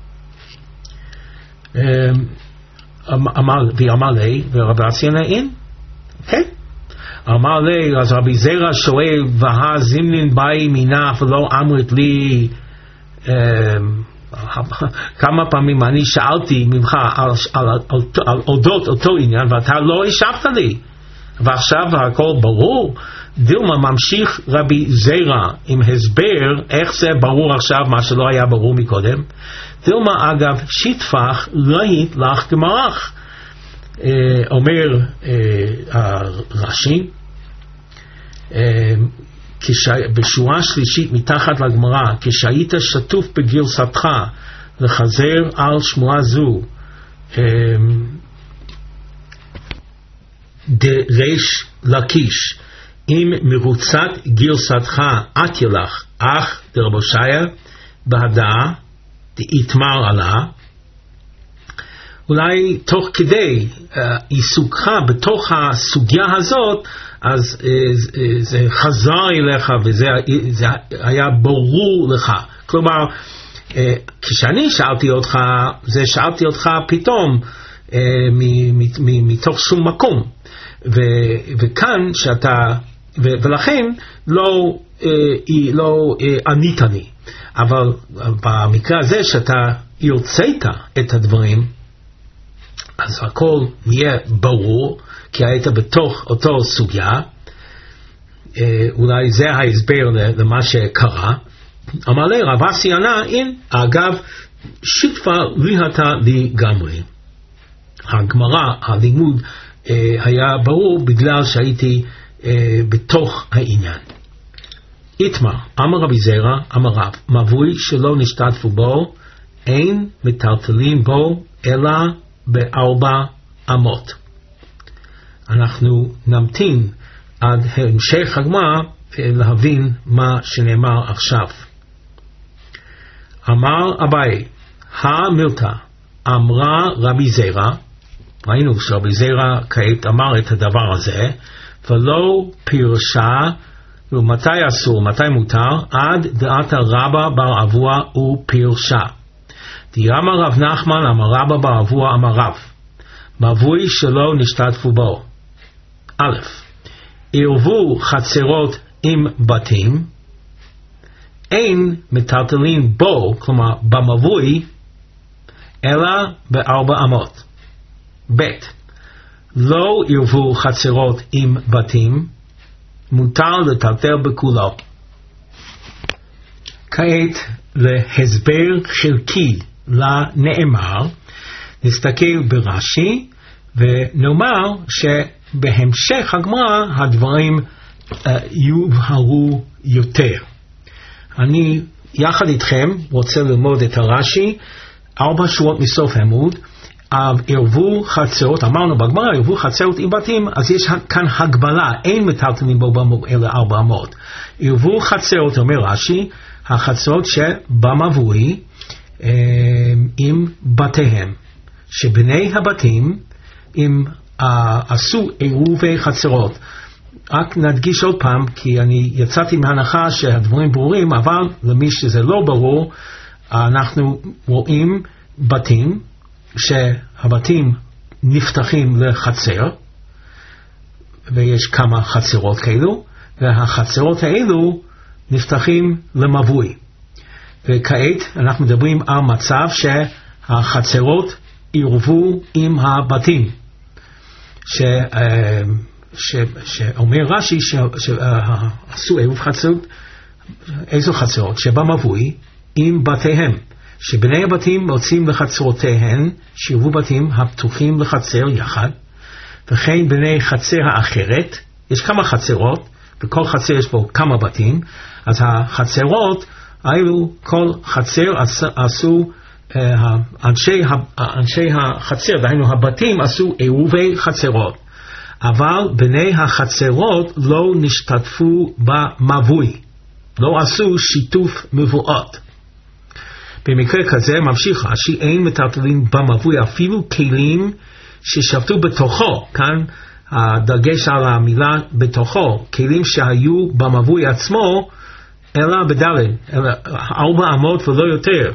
ואמר לי, ורבי אסי נעין? כן. אמר לי, אז רבי זרע שואל, והה זימנין באי מינך ולא אמרת לי, כמה פעמים אני שאלתי ממך על, על, על, על אודות אותו עניין ואתה לא השבת לי, ועכשיו הכל ברור. דילמה ממשיך רבי זרע עם הסבר איך זה ברור עכשיו מה שלא היה ברור מקודם. דילמה אגב שיתפח ראית לך גמרך, אומר רש"י בשורה שלישית מתחת לגמרא, כשהיית שטוף בגרסתך לחזר על שמועה זו דריש לקיש, אם מרוצת גרסתך את ילך, אך דרב הושע בהדעה דאיתמר עלה, אולי תוך כדי uh, עיסוקך בתוך הסוגיה הזאת, אז uh, זה חזר אליך וזה זה היה ברור לך. כלומר, uh, כשאני שאלתי אותך, זה שאלתי אותך פתאום uh, מ- מ- מ- מתוך שום מקום. ו- וכאן שאתה, ו- ולכן לא, uh, לא uh, ענית לי. אבל במקרה הזה שאתה יוצאת את הדברים, אז הכל יהיה ברור, כי היית בתוך אותו סוגיה. אולי זה ההסבר למה שקרה. אמר לי, רב אסי ענה, אין, אגב, שיתפה ליהתה לגמרי. הגמרא, הלימוד, היה ברור בגלל שהייתי בתוך העניין. איתמר, אמר רבי זרע, אמר רב, מבוי שלא נשתתפו בו, אין מטלטלים בו, אלא בארבע אמות. אנחנו נמתין עד המשך הגמרא להבין מה שנאמר עכשיו. אמר אביי, המילתא, אמרה רבי זרע, ראינו שרבי זרע כעת אמר את הדבר הזה, ולא פירשה, ומתי אסור, מתי מותר, עד דעת רבא בר אבוה ופירשה. אמר רב נחמן, אמר רבא בר אבוה, אמר רב, מבוי שלא נשתתפו בו. א', ערבו חצרות עם בתים, אין מטלטלים בו, כלומר במבוי, אלא בארבע אמות. ב', לא ערבו חצרות עם בתים, מותר לטלטל בכולו. כעת להסבר חלקי לנאמר, נסתכל ברש"י ונאמר שבהמשך הגמרא הדברים uh, יובהרו יותר. אני יחד איתכם רוצה ללמוד את הרש"י, ארבע שורות מסוף העמוד. ערבו חצרות, אמרנו בגמרא, ערבו חצרות עם בתים, אז יש כאן הגבלה, אין מטלטלים בו אלא ארבע אמות. ערבו חצרות, אומר רש"י, החצרות שבמבוי עם בתיהם, שבני הבתים עם, עשו עירובי חצרות. רק נדגיש עוד פעם, כי אני יצאתי מהנחה שהדברים ברורים, אבל למי שזה לא ברור, אנחנו רואים בתים, שהבתים נפתחים לחצר, ויש כמה חצרות כאלו, והחצרות האלו נפתחים למבוי. וכעת אנחנו מדברים על מצב שהחצרות עירבו עם הבתים. ש, ש, שאומר רש"י שעשו עירוב חצרות, איזו חצרות? שבמבוי עם בתיהם. שבני הבתים מוצאים לחצרותיהן, שעירבו בתים הפתוחים לחצר יחד, וכן בני חצר האחרת, יש כמה חצרות, בכל חצר יש בו כמה בתים, אז החצרות האלו, כל חצר עשו, אנשי, אנשי החצר, דהיינו הבתים עשו עירובי חצרות, אבל בני החצרות לא נשתתפו במבוי, לא עשו שיתוף מבואות. במקרה כזה ממשיך רש"י, אין מטלטלים במבוי אפילו כלים ששבתו בתוכו, כאן הדגש על המילה בתוכו, כלים שהיו במבוי עצמו, אלא בדלת, אלא ארבע אמות ולא יותר.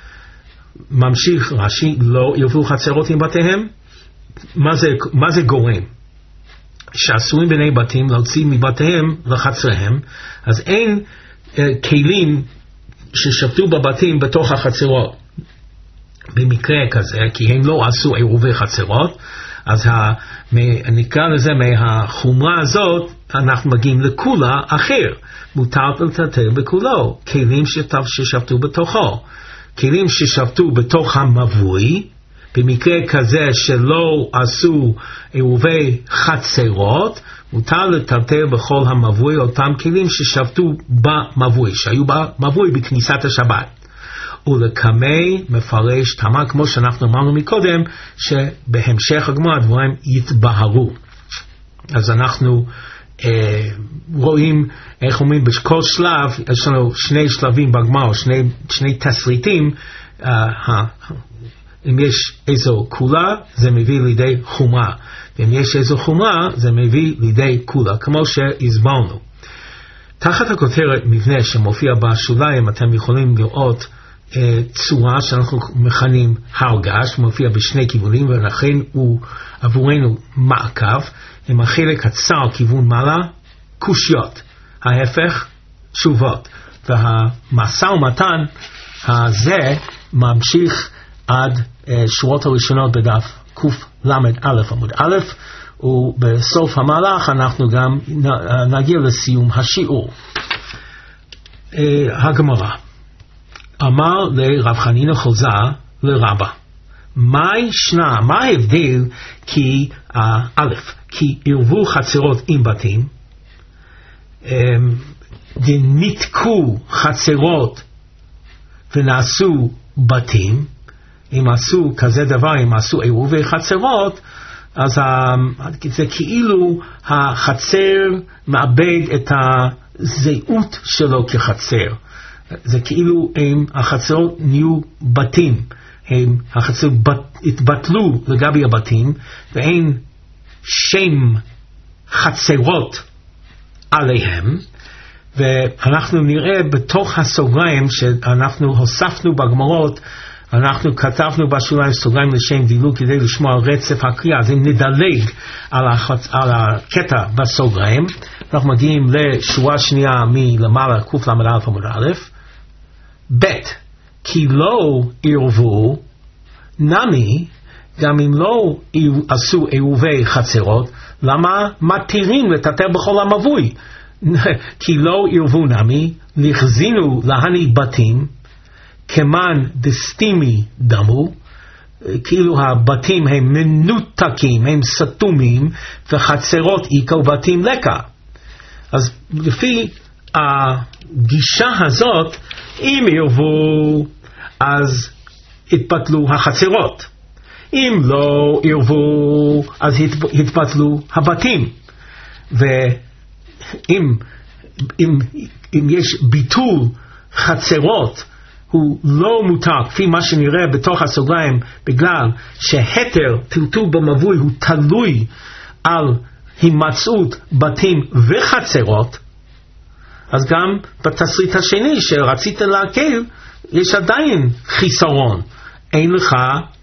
ממשיך רש"י, לא עירבו חצרות עם בתיהם. מה זה, מה זה גורם? שאסורים בני בתים להוציא מבתיהם לחצריהם, אז אין uh, כלים ששבתו בבתים בתוך החצרות. במקרה כזה, כי הם לא עשו עירובי חצרות, אז ה, נקרא לזה מהחומרה הזאת, אנחנו מגיעים לכולה אחר. מותר לטלטל בכולו, כלים ששבתו בתוכו. כלים ששבתו בתוך המבוי, במקרה כזה שלא עשו עירובי חצרות, מותר לטלטל בכל המבוי אותם כלים ששבתו במבוי, שהיו במבוי בכניסת השבת. ולקמי מפרש תמה, כמו שאנחנו אמרנו מקודם, שבהמשך הגמרא הדברים יתבהרו. אז אנחנו אה, רואים, איך אומרים, בכל שלב, יש לנו שני שלבים בגמרא, שני, שני תסריטים, אה, אם יש איזו כולה, זה מביא לידי חומרה, ואם יש איזו חומרה, זה מביא לידי כולה, כמו שהסברנו. תחת הכותרת מבנה שמופיע בשוליים, אתם יכולים לראות צורה שאנחנו מכנים הרגש, מופיע בשני כיוונים, ולכן הוא עבורנו מעקב, עם החלק הצר כיוון מעלה, קושיות, ההפך תשובות, והמשא ומתן הזה ממשיך עד שורות הראשונות בדף קל"א עמוד א', ובסוף המהלך אנחנו גם נגיע לסיום השיעור. הגמרא אמר לרב חנינא חוזה לרבא, מה ישנה, מה ההבדל? כי א', כי עירבו חצרות עם בתים, ניתקו חצרות ונעשו בתים. אם עשו כזה דבר, אם עשו עירובי חצרות, אז זה כאילו החצר מאבד את הזהות שלו כחצר. זה כאילו הם, החצרות נהיו בתים, הם, החצרות בת, התבטלו לגבי הבתים, ואין שם חצרות עליהם. ואנחנו נראה בתוך הסוגריים שאנחנו הוספנו בגמרות, אנחנו כתבנו בשוליים סוגריים לשם דילוג כדי לשמוע רצף הקריאה. אז אם נדלג על, החצ... על הקטע בסוגריים, אנחנו מגיעים לשורה שנייה מלמעלה קל"א עמוד א', ב', כי לא עירבו נמי, גם אם לא עשו עירובי חצרות, למה מתירים לטלטל בכל המבוי? כי לא עירבו נמי, לחזינו להני בתים, כמן דסטימי דמו, כאילו הבתים הם מנותקים, הם סתומים, וחצרות איקו בתים לקה. אז לפי הגישה הזאת, אם עירבו, אז התבטלו החצרות. אם לא עירבו, אז התבטלו הבתים. ואם אם, אם יש ביטול חצרות, הוא לא מותר, כפי מה שנראה בתוך הסוגריים, בגלל שהתר טלטול במבוי הוא תלוי על הימצאות בתים וחצרות, אז גם בתסריט השני שרצית להקל, יש עדיין חיסרון. אין לך,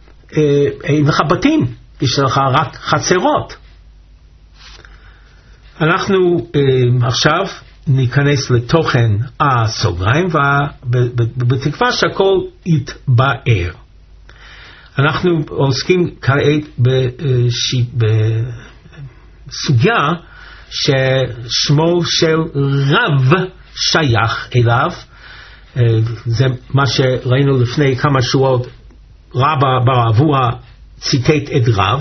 אה, אין לך בתים, יש לך רק חצרות. אנחנו אה, עכשיו ניכנס לתוכן הסוגריים, ובתקווה שהכל יתבאר. אנחנו עוסקים כעת בסוגיה ששמו של רב שייך אליו. זה מה שראינו לפני כמה שבועות, רבא בר אבוה ציטט את רב,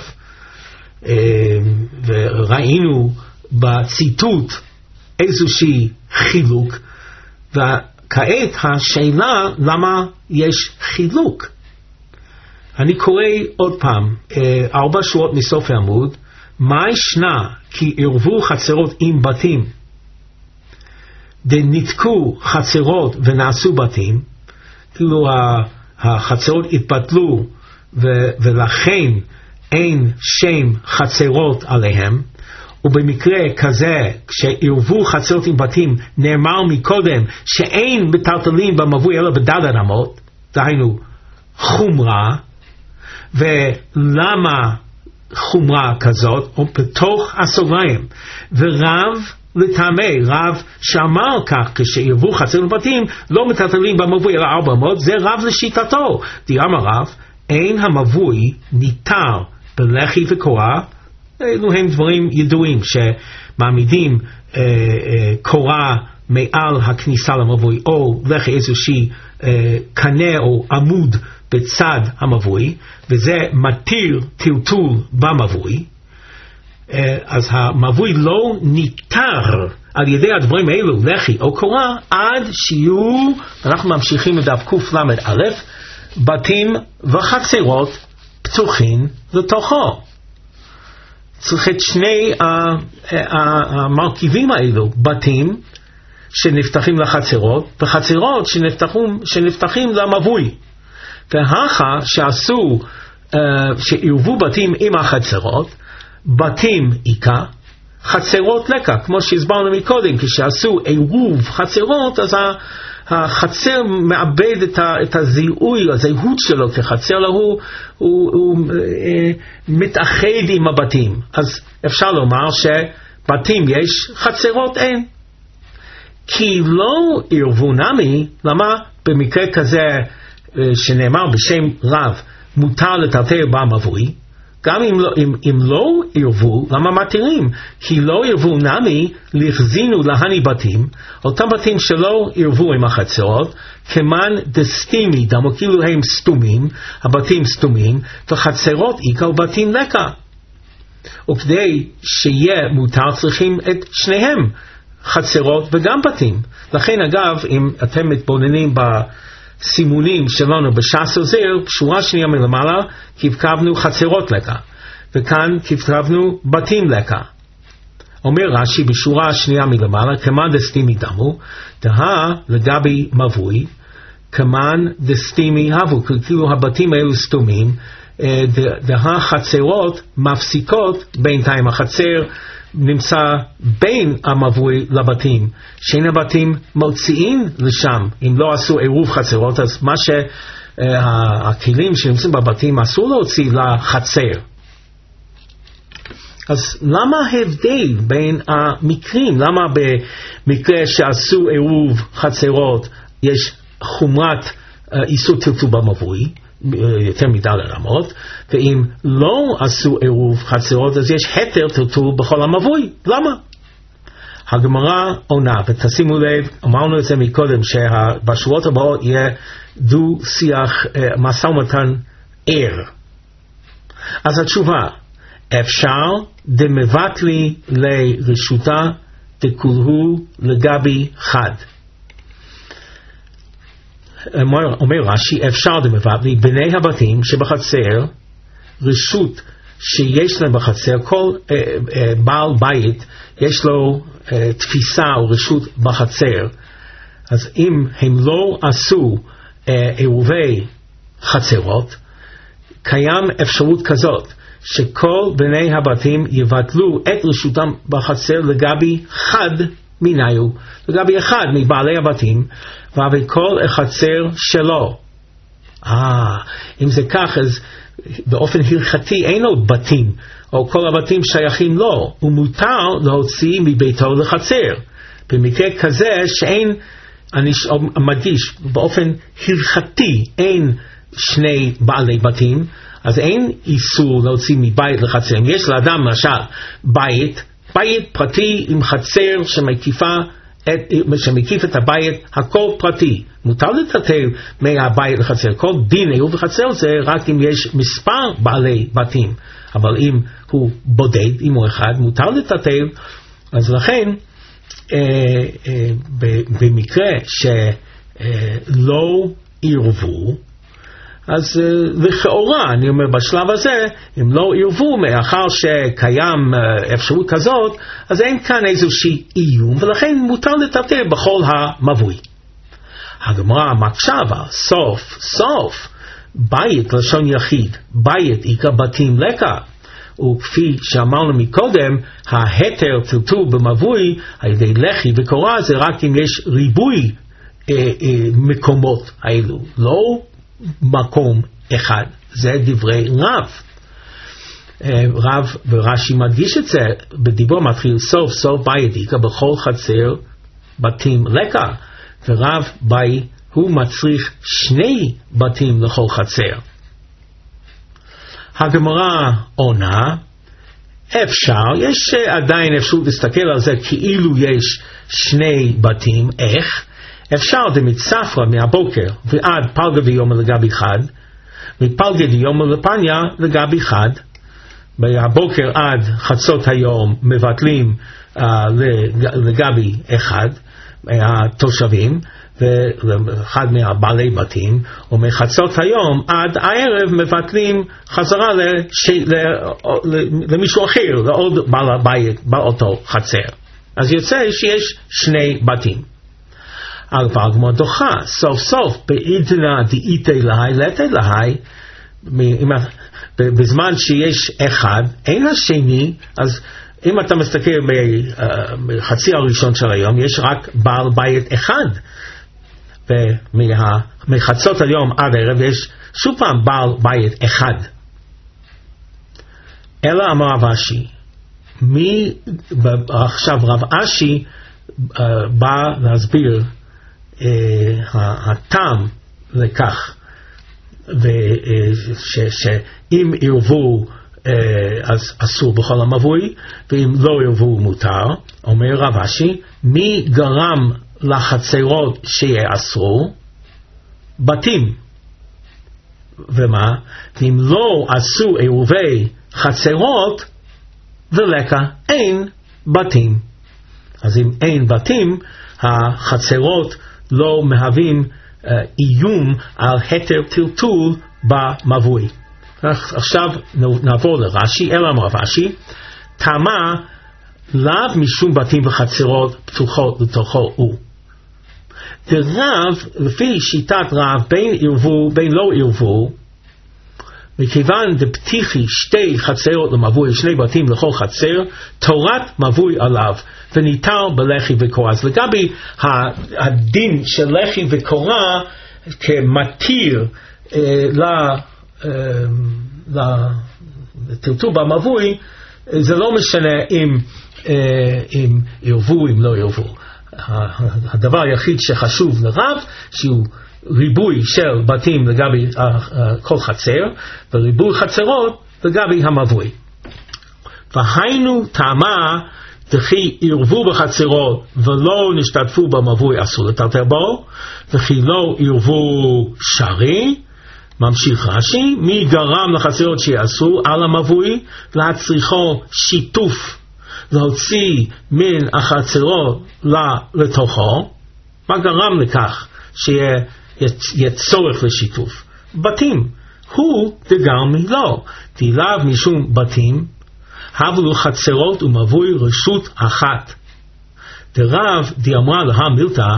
וראינו בציטוט איזושהי חילוק, וכעת השאלה למה יש חילוק. אני קורא עוד פעם, ארבע שורות מסוף העמוד, מה ישנה כי ערבו חצרות עם בתים, דנתקו חצרות ונעשו בתים, כאילו החצרות התבטלו ו- ולכן אין שם חצרות עליהם, ובמקרה כזה כשערבו חצרות עם בתים נאמר מקודם שאין מטלטלים במבוי אלא בדלת אמות, דהיינו חומרה. ולמה חומרה כזאת? או בתוך הסוגריים, ורב לטעמי, רב שאמר כך כשערבו חצרות בתים לא מטלטלים במבוי אלא ארבע אמות, זה רב לשיטתו. דאמר רב, אין המבוי ניתר בלחי וקורה. אלו הם דברים ידועים שמעמידים אה, אה, קורה מעל הכניסה למבוי, או לחי איזושהי אה, קנה או עמוד בצד המבוי, וזה מתיר טלטול במבוי. אה, אז המבוי לא ניתר על ידי הדברים האלו, לחי או קורה, עד שיהיו, אנחנו ממשיכים לדף קל"א, בתים וחצרות פתוחים לתוכו. צריך את שני המרכיבים האלו, בתים שנפתחים לחצרות, וחצרות שנפתחים, שנפתחים למבוי. והכה שעשו, שערבו בתים עם החצרות, בתים עיקה, חצרות לקה, כמו שהסברנו מקודם, כשעשו עירוב חצרות, אז החצר מאבד את, ה, את הזיהוי, הזהות שלו כחצר, הוא, הוא, הוא, הוא אה, מתאחד עם הבתים. אז אפשר לומר שבתים יש, חצרות אין. כי לא ערבו נמי, למה במקרה כזה אה, שנאמר בשם רב, מותר לטלטל במבוי, גם אם לא, אם, אם לא ערבו, למה מתירים? כי לא ערבו נמי, להחזינו להני בתים, אותם בתים שלא ערבו עם החצרות, כמן דסטימי, דמו כאילו הם סתומים, הבתים סתומים, וחצרות עיקה ובתים לקה. וכדי שיהיה מותר צריכים את שניהם, חצרות וגם בתים. לכן אגב, אם אתם מתבוננים ב... סימונים שלנו בש"ס עוזר, שורה שנייה מלמעלה, כתבנו חצרות לקה, וכאן כתבנו בתים לקה. אומר רש"י בשורה השנייה מלמעלה, כמן דסטימי דמו, דהה לגבי מבוי, כמן דסטימי הבו, כאילו הבתים האלו סתומים, דהה חצרות מפסיקות בינתיים, החצר נמצא בין המבוי לבתים, שאין הבתים מוציאים לשם, אם לא עשו עירוב חצרות, אז מה שהכלים שנמצאים בבתים אסור להוציא לחצר. אז למה ההבדל בין המקרים? למה במקרה שעשו עירוב חצרות יש חומרת איסור טלטול במבוי, יותר מדלת אמות, ואם לא עשו עירוב חצרות אז יש היתר טלטול בכל המבוי? למה? הגמרא עונה, ותשימו לב, אמרנו את זה מקודם, שבשורות הבאות יהיה דו שיח משא ומתן ער. אז התשובה, אפשר דמבטלי לרשותה דכולהו לגבי חד. אומר רש"י, אפשר דמבטלי בני הבתים שבחצר, רשות שיש להם בחצר, כל אה, אה, בעל בית יש לו אה, תפיסה או רשות בחצר, אז אם הם לא עשו אה, עירובי חצרות, קיים אפשרות כזאת, שכל בני הבתים יבטלו את רשותם בחצר לגבי חד מיניו, לגבי אחד מבעלי הבתים, וכל החצר שלו. אה, אם זה כך, אז באופן הלכתי אין עוד בתים או כל הבתים שייכים לו, ומותר להוציא מביתו לחצר. במקרה כזה שאין, אני מדגיש, באופן הלכתי אין שני בעלי בתים, אז אין איסור להוציא מבית לחצר. אם יש לאדם למשל בית, בית פרטי עם חצר שמקיפה את, שמקיף את הבית, הכל פרטי, מותר לטלטל מהבית לחצר. כל דין עירוב בחצר זה רק אם יש מספר בעלי בתים, אבל אם הוא בודד, אם הוא אחד, מותר לטלטל. אז לכן אה, אה, במקרה שלא עירבו, אז לכאורה, אני אומר בשלב הזה, אם לא עירבו, מאחר שקיים אפשרות כזאת, אז אין כאן איזושהי איום, ולכן מותר לטלטל בכל המבוי. הגמרא מקשה אבל, סוף, סוף, בית לשון יחיד, בית עיקר בתים לקה, וכפי שאמרנו מקודם, ההתר טלטול במבוי, על ידי לחי וקורה, זה רק אם יש ריבוי אה, אה, מקומות האלו, לא מקום אחד. זה דברי רב. רב ורש"י מדגיש את זה, בדיבור מתחיל סוף סוף בית עיקר בכל חצר בתים לקה, ורב בית הוא מצריך שני בתים לכל חצר. הגמרא עונה, אפשר, יש עדיין אפשרות להסתכל על זה כאילו יש שני בתים. איך? אפשר דמצפרא מהבוקר ועד פלגה ויומא לגבי חד, מפלגה ויומא לפניה לגבי חד. מהבוקר עד חצות היום מבטלים uh, לגבי אחד מהתושבים ואחד מהבעלי בתים, ומחצות היום עד הערב מבטלים חזרה לש... למישהו אחר, לעוד בעל הבית באותו חצר. אז יוצא שיש שני בתים. אבל הגמרא דוחה, סוף סוף בעידנא דאיתי להי לתי להי, בזמן שיש אחד אין השני. אז אם אתה מסתכל בחצי הראשון של היום, יש רק בעל בית אחד, ומחצות היום עד ערב יש שוב פעם בעל בית אחד. אלא אמר רב אשי, מי עכשיו רב אשי בא להסביר Uh, הטעם לכך, שאם עירבו uh, אז אסור בכל המבוי, ואם לא עירבו מותר. אומר רב אשי, מי גרם לחצרות שיאסרו? בתים. ומה? אם לא עשו עירובי חצרות ולקה, אין בתים. אז אם אין בתים, החצרות לא מהווים uh, איום על התר טלטול במבוי. עכשיו נעבור לרש"י. אלא אמר רב אשי, טעמה לאו משום בתים וחצרות פתוחות לתוכו הוא. דרב, לפי שיטת רב, בין עירבו בין לא עירבו, מכיוון דפתיחי שתי חצרות למבוי, שני בתים לכל חצר, תורת מבוי עליו, וניתר בלחי וקורה. אז לגבי הדין של לחי וקורה כמתיר אה, לטלטול במבוי, זה לא משנה אם, אה, אם עירבו, אם לא עירבו. הדבר היחיד שחשוב לרב, שהוא ריבוי של בתים לגבי uh, uh, כל חצר, וריבוי חצרות לגבי המבוי. והיינו טעמה וכי עירבו בחצרות ולא נשתתפו במבוי אסור לטלטל בו, וכי לא עירבו שרי. ממשיך רש"י, מי גרם לחצרות שיעשו על המבוי להצריכו שיתוף, להוציא מן החצרות לתוכו? מה גרם לכך שיהיה יהיה צורך לשיתוף? בתים. הוא דגרמי לא, דילאו משום בתים, הבלו חצרות ומבוי רשות אחת. דרב דיאמרה לה מילתא,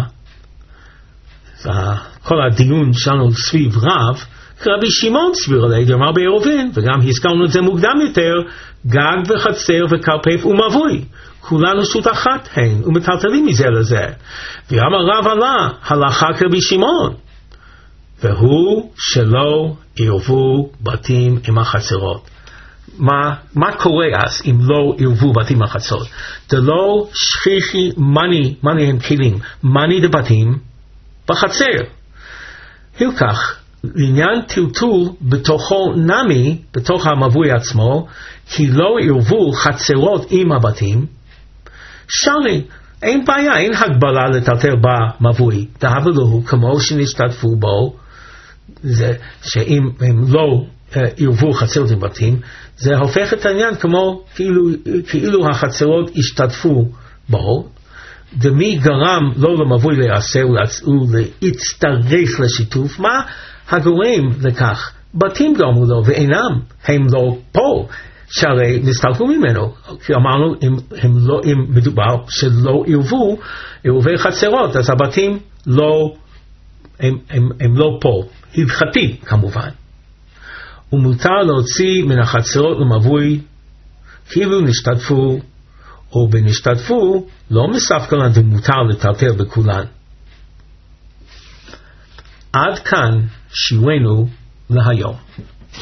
כל הדיון שלנו סביב רב, רבי שמעון סביר עלי, דיאמר בעירובין, וגם הזכרנו את זה מוקדם יותר, גג וחצר וכרפף ומבוי, כולן רשות אחת הן, ומטלטלים מזה לזה. ואמר רב עלה, הלכה כרבי שמעון, והוא שלא עירבו בתים עם החצרות. מה, מה קורה אז אם לא ערבו בתים לחצרות? דלא שכיחי מני, מני הם כלים, מני דבתים בחצר. הילקח, לעניין טלטול בתוכו נמי, בתוך המבוי עצמו, כי לא ערבו חצרות עם הבתים, שלי, אין בעיה, אין הגבלה לטלטל במבוי, דהבלו כמו שנשתתפו בו, זה שאם הם לא ערבו חצרות עם בתים, זה הופך את העניין כמו כאילו, כאילו החצרות השתתפו בו, דמי גרם לא למבוי להיעשר ולהצטרך לשיתוף, מה הגורם לכך? בתים גרמו לו ואינם, הם לא פה, שהרי נסתלקו ממנו, כי אמרנו אם, הם לא, אם מדובר שלא ערבו, ערבי חצרות, אז הבתים לא, הם, הם, הם לא פה, הלכתי כמובן. ומותר להוציא מן החצרות למבוי כאילו נשתתפו, או בנשתתפו לא מספקלן ומותר לטלטל בכולן. עד כאן שיעורנו להיום.